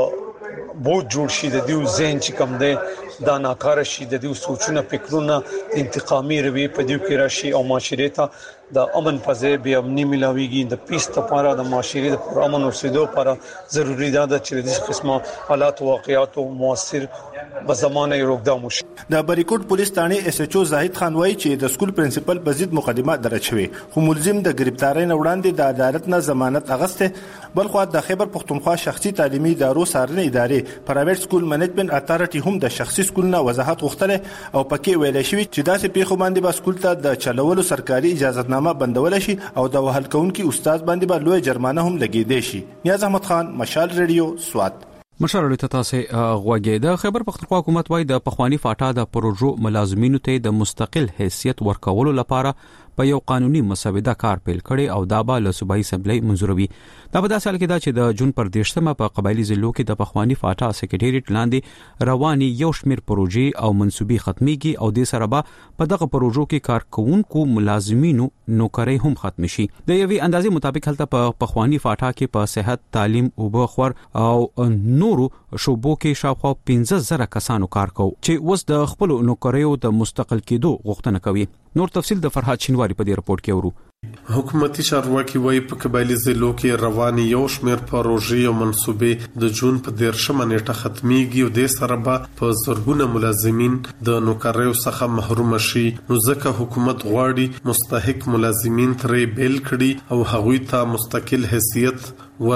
بوج جوړ شي، د دې ذهن چې کوم دی دا ناکاره شي، د دې سوچونه فکرونه انتقامي روي په دې کې راشي او معاشري ته د امن فضا به امني ملاويږي. د پیس لپاره د معاشري د پرامن اوسېدو لپاره ضروری ده چې د قسمه حالات او واقعیات موثر په زمانه روکدام وشي. د بریکوټ پولیس ثانې اس ایچ او زاهد خان وایي چې د سکول پرنسپل په ضد مقدمه درج شوې خو ملزم د گرفتاری نه وړاندې د عدالت نه ضمانت اغسته. بلخو د خیبر پختونخوا شخصي تعلیمي ادارو سارنه ادارې پرایویټ سکول منیجمنت اتارټي هم د شخصي سکول نه وضاحت غوښتله او پکې ویل شوی چې داسې پیښو باندې به سکول ته د چلولو سرکاري اجازه نامه بندول شي او د وهل کونکي استاد باندې به لوی جرمانه هم لګیدې شي. نیاز احمد خان، مشال ریډیو، سواد. مشر ته تاسو غوږی د خیبر پختونخوا حکومت وايي د پخوانی فاټا د پروژو ملازمینو ته د مستقل حیثیت ورکولو لپاره په یو قانوني مسوده کار پیل کړي او دا به له صوبایي اسمبلی منزوروي. دا په داسې حال کې دا چې د جون پر دیشتمه په قبایلی ضلعو کې د پخوانی فاټا سکریټریټ لاندې رواني یو شمیر پروژې او منسوبي ختميږي او د سره به په دغه پروژو کې کارکونکو ملازمینو نوکرۍ هم ختم شي. د یوې اندازې مطابق هلته په پخوانی فاټا کې په صحت، تعلیم او بخور او نورو شوبو کې شاوخوا پنځه زره کسانو کار کوي چې اوس د خپل نوکریو د مستقل کېدو غوښتنه کوي. نور تفصیل د فرحات شینواری په دې رپورت کې ورو. حکومتي چارواکي وايي په قبایلی ضلعو کې رواني یو شمیر پروژې او منسوبې د جون په دیرشمه نیټه ختميږي او د سره به په زرګونه ملازمین د نوکریو څخه محروم شي. نو ځکه حکومت غواړي مستحق ملازمین ترې بیل کړي او هغوی ته مستقل حیثیت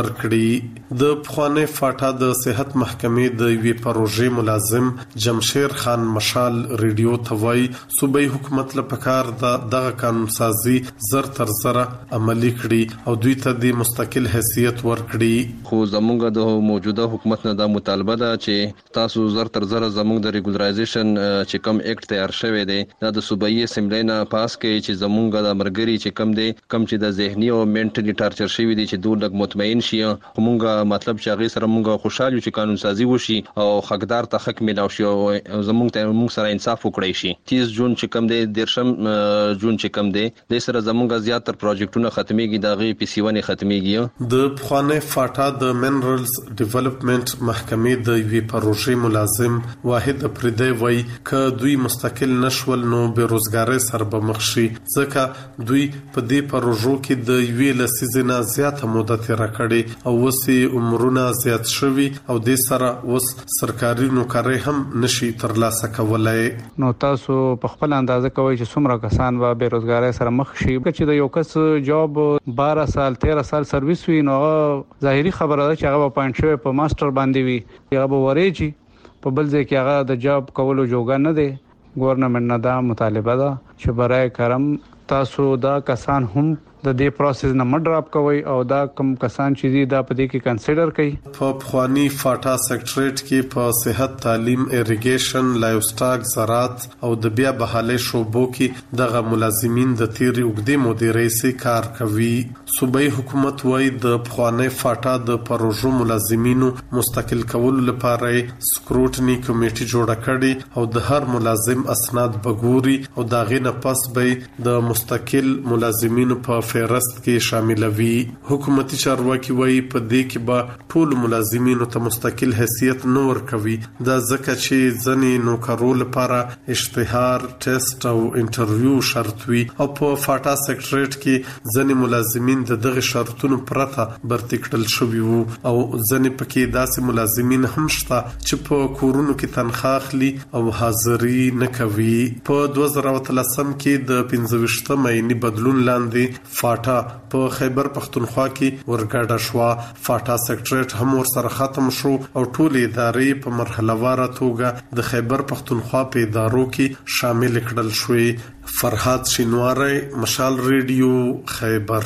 ورکړي. د پخوانی فاټا د صحت محکمې د وی پروژې ملازم جمشیر خان مشال ریډیو ته وایي صوبایي حکومت له پکار د دغه قانون سازي زر تر زره عملی کړي او دوی ته د مستقل حیثیت ورکړي. خو زمونږ د موجوده حکومت نه د مطالبه ده چې تاسو زر تر زره زمونږ د ریګولرایزیشن چې کم ایکټ تیار شوی دی دا د صوبایي اسمبلی نه پاس کړي چې زمونږ د مرګري چې کم دی کم چې د ذهني او منټلی ټارچر شوی دی چې دوه لګ مطمئن شي. موږ مطلب چې هغه سره موږ خوشاله یو چې قانون سازي وشي او حقدار ته حق ملاو شي او زموږ ته موږ سره انصاف وکړي شي. تیس جون چې کم دی درشم جون چې کم دی د سره زموږ زیاتره پروجیکټونه ختميږي دا غي پی سی ون ختميږي. د پخوانی فاټا د منرالز ډیولپمنٹ محکمې د وی پروژې ملازم واحد پردی وای ک دوی مستقل نشول نو بیروزګاری سره به مخ شي ځکه دوی په دې پروژو کې د وی لسیزنا زیاته مدت راکړي او وسی عمرونه زیات شوي او د سره وس سرکاري نوکری هم نشي ترلاسه کولای. نو تاسو په خپل اندازه کوي چې څومره کسان به بیروزګاری سره مخ شي چې د یو کس جاب بارہ سال تیرہ سال سرویس وي نو ظاهري خبره ده چې هغه پاینټ شوی په ماستر باندې وي هغه به ورېږي په بل ځای کې هغه د جاب کولو جوګه نه دی. ګورنمنت نه دا مطالبه ده چې برای کرم تاسو دا کسان هم د دې پروسس نه مډراپ کوي او دا کم کسان چې دي دا په دې کې کنسیډر کوي. په پخوانی فاټا سیکټریټ کې په صحت، تعلیم، اریګیشن، لایف سټاک، زراعت او د بیا بحالي شوبو کې دغه ملازمین د تیری وګړي مدیرۍ سي کار کوي. صوبایي حکومت وايي د پخوانی فاټا د پروژو ملازمینو مستقل کولو لپاره سکروټنی کمیټي جوړه کړي او د هر ملازم اسناد بګوري او داغه نه پس به د مستقل ملازمینو په فهرست کې شاملوي. حکومتي چارواکي وايي په دې کې به ټول ملازمینو ته مستقل حیثیت نه ورکوي دا ځکه چې ځنې نوکرو لپاره اشتهار، ټیسټ او انټرویو شرط وي او په فاټا سیکټریټ کې ځنې ملازمین د دغه شرطونو پرته برتي کړل شوي وو او ځنې پکې داسې ملازمین هم شته چې په کورونو کې تنخواه اخلي او حاضري نه کوي. په دوه زره اتلسم کې د پنځه ویشتم عیني بدلون لاندې فاټا په خیبر پختونخوا کې ورګډه شو. فاټا سیکټریټ هم ورسره ختم شو او ټول ادارې په مرحله وار توګه د خیبر پختونخوا په ادارو کې شامل کړل شوې. فرحات شینواری، مشال ریډیو، خیبر.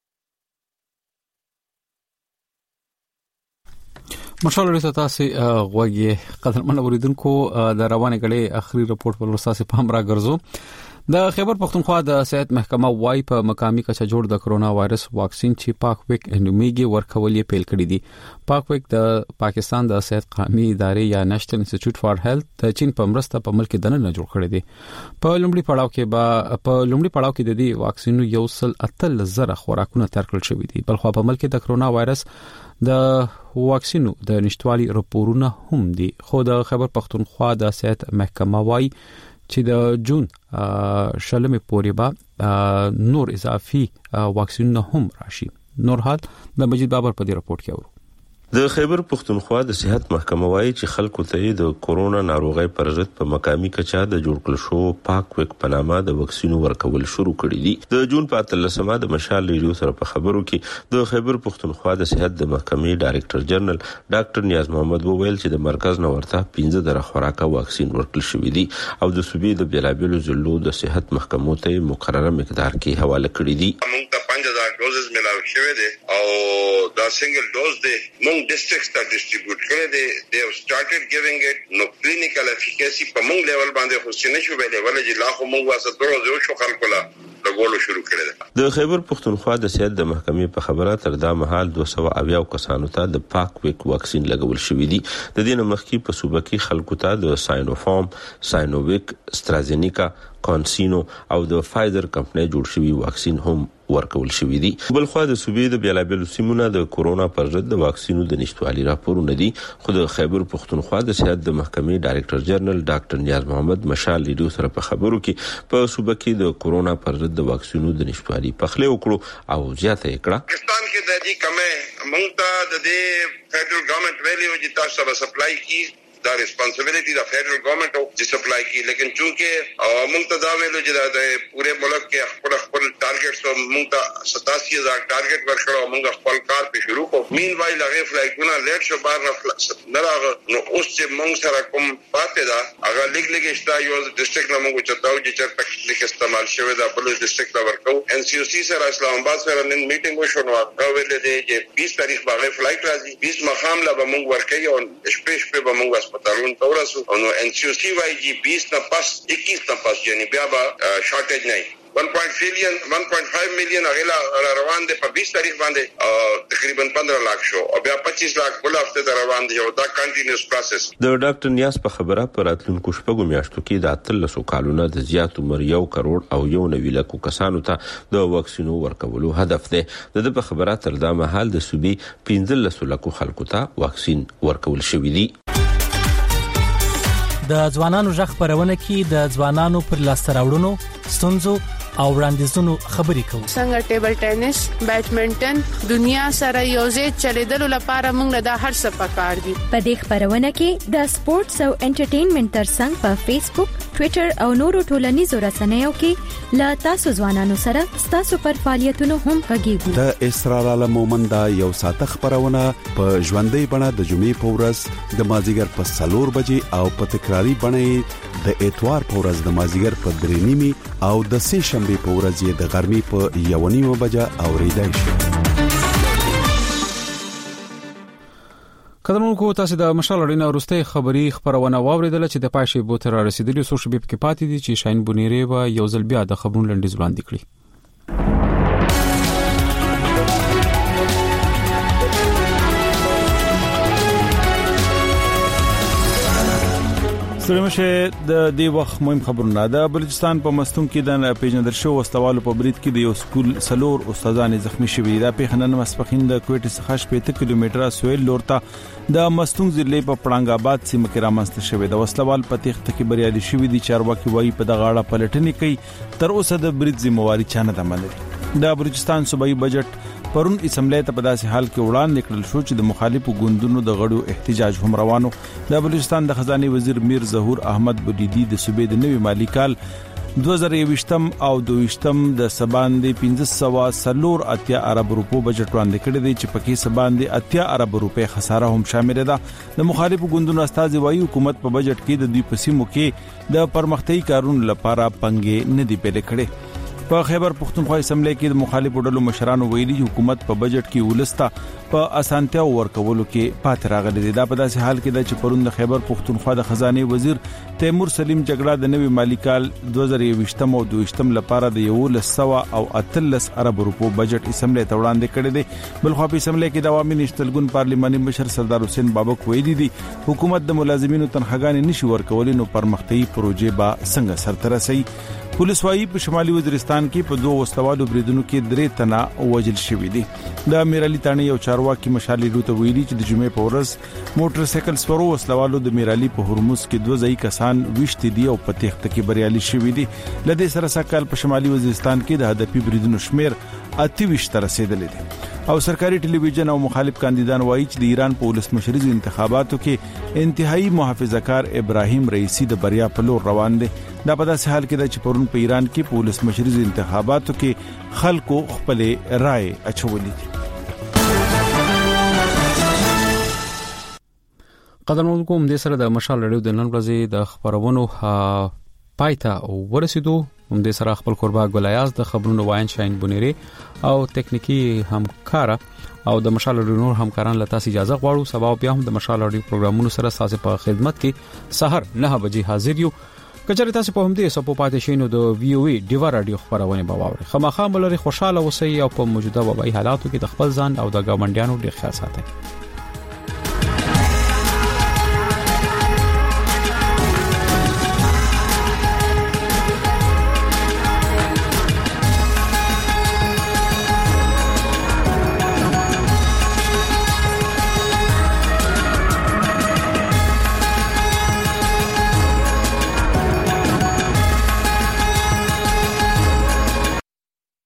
مشال ریډیو تاسو غوږی قدرمن اوریدونکو د روانه غړي اخري رپورت په لوستاسه په همرا ګرځو. د خیبر پختونخوا د صحت محکمه وايي په مقامی کچه جوړ د کرونا وایرس واکسین چې پاک ویک انډومیګي ورکول یې پیل کړی دی. پاک ویک د پاکستان د صحت قومي ادارې یا نېشنل انسټیټیوټ فار هیلث د چین په مرسته په ملک دننه نه جوړ کړی دی. په لومړي پړاو کې با په لومړي پړاو کې د دې واکسینو یو سل اتل زره خوراکونه ترکل شوې دي. بل خو په ملک د کرونا وایرس د واکسینو د نشټوالي راپورونه هم دي. خو د خیبر پختونخوا د صحت محکمه وايي چې د جون شلمې پورې به نور اضافي واکسینونه هم راشي. نور حال د مجید بابر په دې راپورټ کې اورو. د خیبر پختونخوا د صحت محکمه وايي چې خلکو ته د کورونا ناروغي پر ضد په مقامی کچا د جوړ کړل شو پاک ویک په نامه د واکسینو ورکول شروع کړی دي. د جون په اتلسمه د مشال ریډیو سره په خبرو کې د خیبر پختونخوا د صحت د محکمې ډایریکټر جنرال ډاکټر نیاز محمد وویل چې د مرکز نو ورته پنځه در خوراکه واکسین ورکړل شوې دي او د صوبې د بیلابیلو ضلعو د صحت محکمو ته مقرره مقدار کې حواله کړی دي. پنځه هزار ډوزز ملاوي شوی دي او دا سنگل ډوز دی مونږ ډیسټریکټس ته ډیسټریبیوټ کړی دی. they have started giving it no clinical efficacy په مونږ لیول باندې خو څه نشو ویلې ولې چې لا خو مونږ واسه درو شو خلکو لا لګولو شروع کړل. د خیبر پښتونخوا د صحت د محکمې په خبره تر دا مهال دوه سوه اویا کسانو ته د پاک ویک واکسین لګول شوی دی. د دې مخکې په صوبه کې خلکو ته د ساينوفارم، ساينوویک، استرازینیکا، کانسینو او د فایزر کمپنۍ جوړ شوی واکسین هم ورکول شوی دی. بل خو د صوبې د بیلابل سیمونو د کورونا پر ضد د واکسینو د نشټوالي راپورونه دي. خو د خیبر پښتونخوا د صحت د محکمې ډایریکټر جنرال ډاکټر نیاز محمد مشال لیدو سره په خبرو کې په صوبه کې د کورونا پر ضد د واکسینو د نشټوالي په خله وکړو او زیاته کړه. پاکستان کې د دې کمه مونږ ته د دې فدرل ګورنمنت ویلیو چې تاسو سره سپلای کی دا ریسپانسبিলিټي د فدرل ګورنمنت او د سپلای کی لیکن چونکه مونږ ته دا ویلو چې د پوره ملک کې خپل خپل ټارګټس او مونږ ته ستاسي هزار ټارګټ ورکړو مونږ خپل کار په شروع کو. مین وایل هغه فلایټونه لیټ شو بار نه راغ نو اوس چې مونږ سره کوم پاتې دا هغه لیګ لیګ شتا یو ډیسټریکټ نو مونږ چتاو چې چرته لیک استعمال شوی دا بل ډیسټریکټ دا ورکو. ان سی او سی سره اسلام آباد سره نن میټینګ وشو نو هغه ویل دي چې بیس تاریخ باندې فلایټ راځي بیس مخام لا به مونږ ورکې او شپږ شپې به مونږ هسپتالونو ته ورسو نو ان سی او سی وايي چې بیس نه پاس اکیس نه پاس یعنی بیا به شارټیج نه one point five million اغلا روان دي په بیس تاریخ باندې تقریبا پندرہ लाख شو او بیا پچیس लाख بل هفته ته روان دي او دا کنټینیوس پروسس. د ډاکټر نیاز په خبره پر اتلونکو شپږو میاشتو کې د اتلسو کالونو د زیات عمر یو کروڑ او یو نوي لکو کسانو ته د واکسینو ورکولو هدف دی. د په خبره تر دا مهال د صوبې پنځلس لکو خلکو ته واکسین ورکول شوی دی. د ځوانانو ژغ پرونه کې د ځوانانو پر لاسته راوړنو ستونزو او وړاندیزونو خبرې کوو. څنګه ټیبل ټینس، بیډمنټن دنیا سره یوځای چلیدلو لپاره موږ له هر څه پکار دي. په دې خبرونه کې د سپورتس او انټرټینمنټ ترڅنګ په فیسبوک، ټوئیټر او نورو ټولنیزو رسنیو کې لا تاسو ځوانانو سره تاسو پر فعالیتونو هم غږیږو. د اسرار عالم مومندا یو ساعت خبرونه په ژوندۍ بڼه د جمعې په ورځ د مازیګر په څلور بجې او په تکراری بڼه د اتوار په ورځ د مازیګر په درې نیمه او د سه شنبه په ورځ د غرمې په یو نیمه بجه اوریدای شي. قدرمنکو تاسو د مشال اړینا ورسته خبری خبرونه واوریدل چې د پاشي بوتر رسیدلی سو شبيب کې پاتې دي چې شاین بونیری و یو ځل بیا د خبرونو لنډیز وړاندې کړی. سلامشه د دې وخت مهم خبرونه ده. بلوچستان په مستون کې د پیژندل شو واستوالو په برید کې د یو سکول سلور استادان زخمی شوي دي. په خنن مسپخین د کوټ څخه شپږ کیلومتره سویل لورته د مستون ضلع په پړنګ آباد سیمه کې رامنځته شوی د وسلوال په تخت کې بریالي شوی دي. چارواکي وایي په دغه اړه پلټنې کوي. تر اوسه د برید ذمہواری چانه ده منلې. د بلوچستان صوبایي بجټ پرون اسمبلی ته په داسې حال کې وړاندې کړل شو چې د مخالفو ګوندونو د غړو احتجاج هم روانو. د بلوچستان د خزانه وزیر میر ظهور احمد بودیدی د صوبې د نوي مالی کال دوه زره یوویشتم او دویشتم د سباندې پنځه سوه سلور اتیا ارب روپو بجټ وړاندې کړی دی چې پکې سباندې اتیا ارب روپې خساره هم شامل ده. د مخالفو ګوندونو استازي وایي حکومت په بجټ کې د دوی په سیمو کې د پرمختګي کارونو لپاره پنګې نه دی پیل کړي. په خیبر پښتونخوا اسمبلی کې د مخالفو ډلو مشرانو ویلي حکومت په بجټ کې ولستا په اسانتیا ورکولو کې پات راغلي دي. دا په داسې حال کې د چپرون د خیبر پښتونخوا د خزانه وزیر تیمور سلیم جګړه د نوي مالی کال دوه زره یوویشتم او دویشتم لپاره د یو لسو او اتلس ارب روپو بجټ اسمبلی ته وړاندې کړی دی. بل خو په اسمبلی کې د عوامي نشتلګون پارلماني مشر سردار حسین بابک ویلي دي حکومت د ملازمینو تنخواګانې نشي ورکولې نو پرمختګي پروژې با څنګه سرته رسي. پولیس وايي په شمالي وزیرستان کې په دوه وسلوالو بریدونو کې درې تنه وژل شوي دي. د میرالي تاڼي یو چارواکي مشالي لوته ویلي چې د جمعې په ورځ موټر سایکل سپرو وسلوالو د میرالي په هرمز کې دوه ځای کسان وشت دي او په تخت کې بریالي شوي دي. لدې سره سکهال په شمالي وزیرستان کې د هدفي بریدونو شمیر اته ویشت رسیدلی دی. او سرکاري ټلویزیون او مخالف کاندیدان وایي چې د ایران په ولسمشریزو انتخاباتو کې انتهایی محافظه‌کار ابراهیم رئیسی د بریا په لور روان دي. دا په داسې حال کې ده چې پرون په ایران کې په ولسمشریزو انتخاباتو کې خلکو خپل رائے اچولې دي. قدرمن کوم د سره د مشال لړیو د نن ورځې د خبرونو پایته ورسېدو. هم دې سره خپل قربا ګلایاز د خبرونو واین شاین بونیری او تکنیکی همکارا او د مشال نور همکاران له تاسو اجازه غواړو. سبا بیا هم د مشال اړیو پروګرامونو سره تاسو په خدمت کې سحر نه بجې حاضر یو. کچره تاسو په همدې سپو پاتې شینو د وی او وی ډیوا رادیو خبرونه به واوري. خامخا ملري خوشاله اوسئ او په موجوده وبای حالاتو کې د خپل ځان او د ګاونډیانو ډیر خیال ساتئ.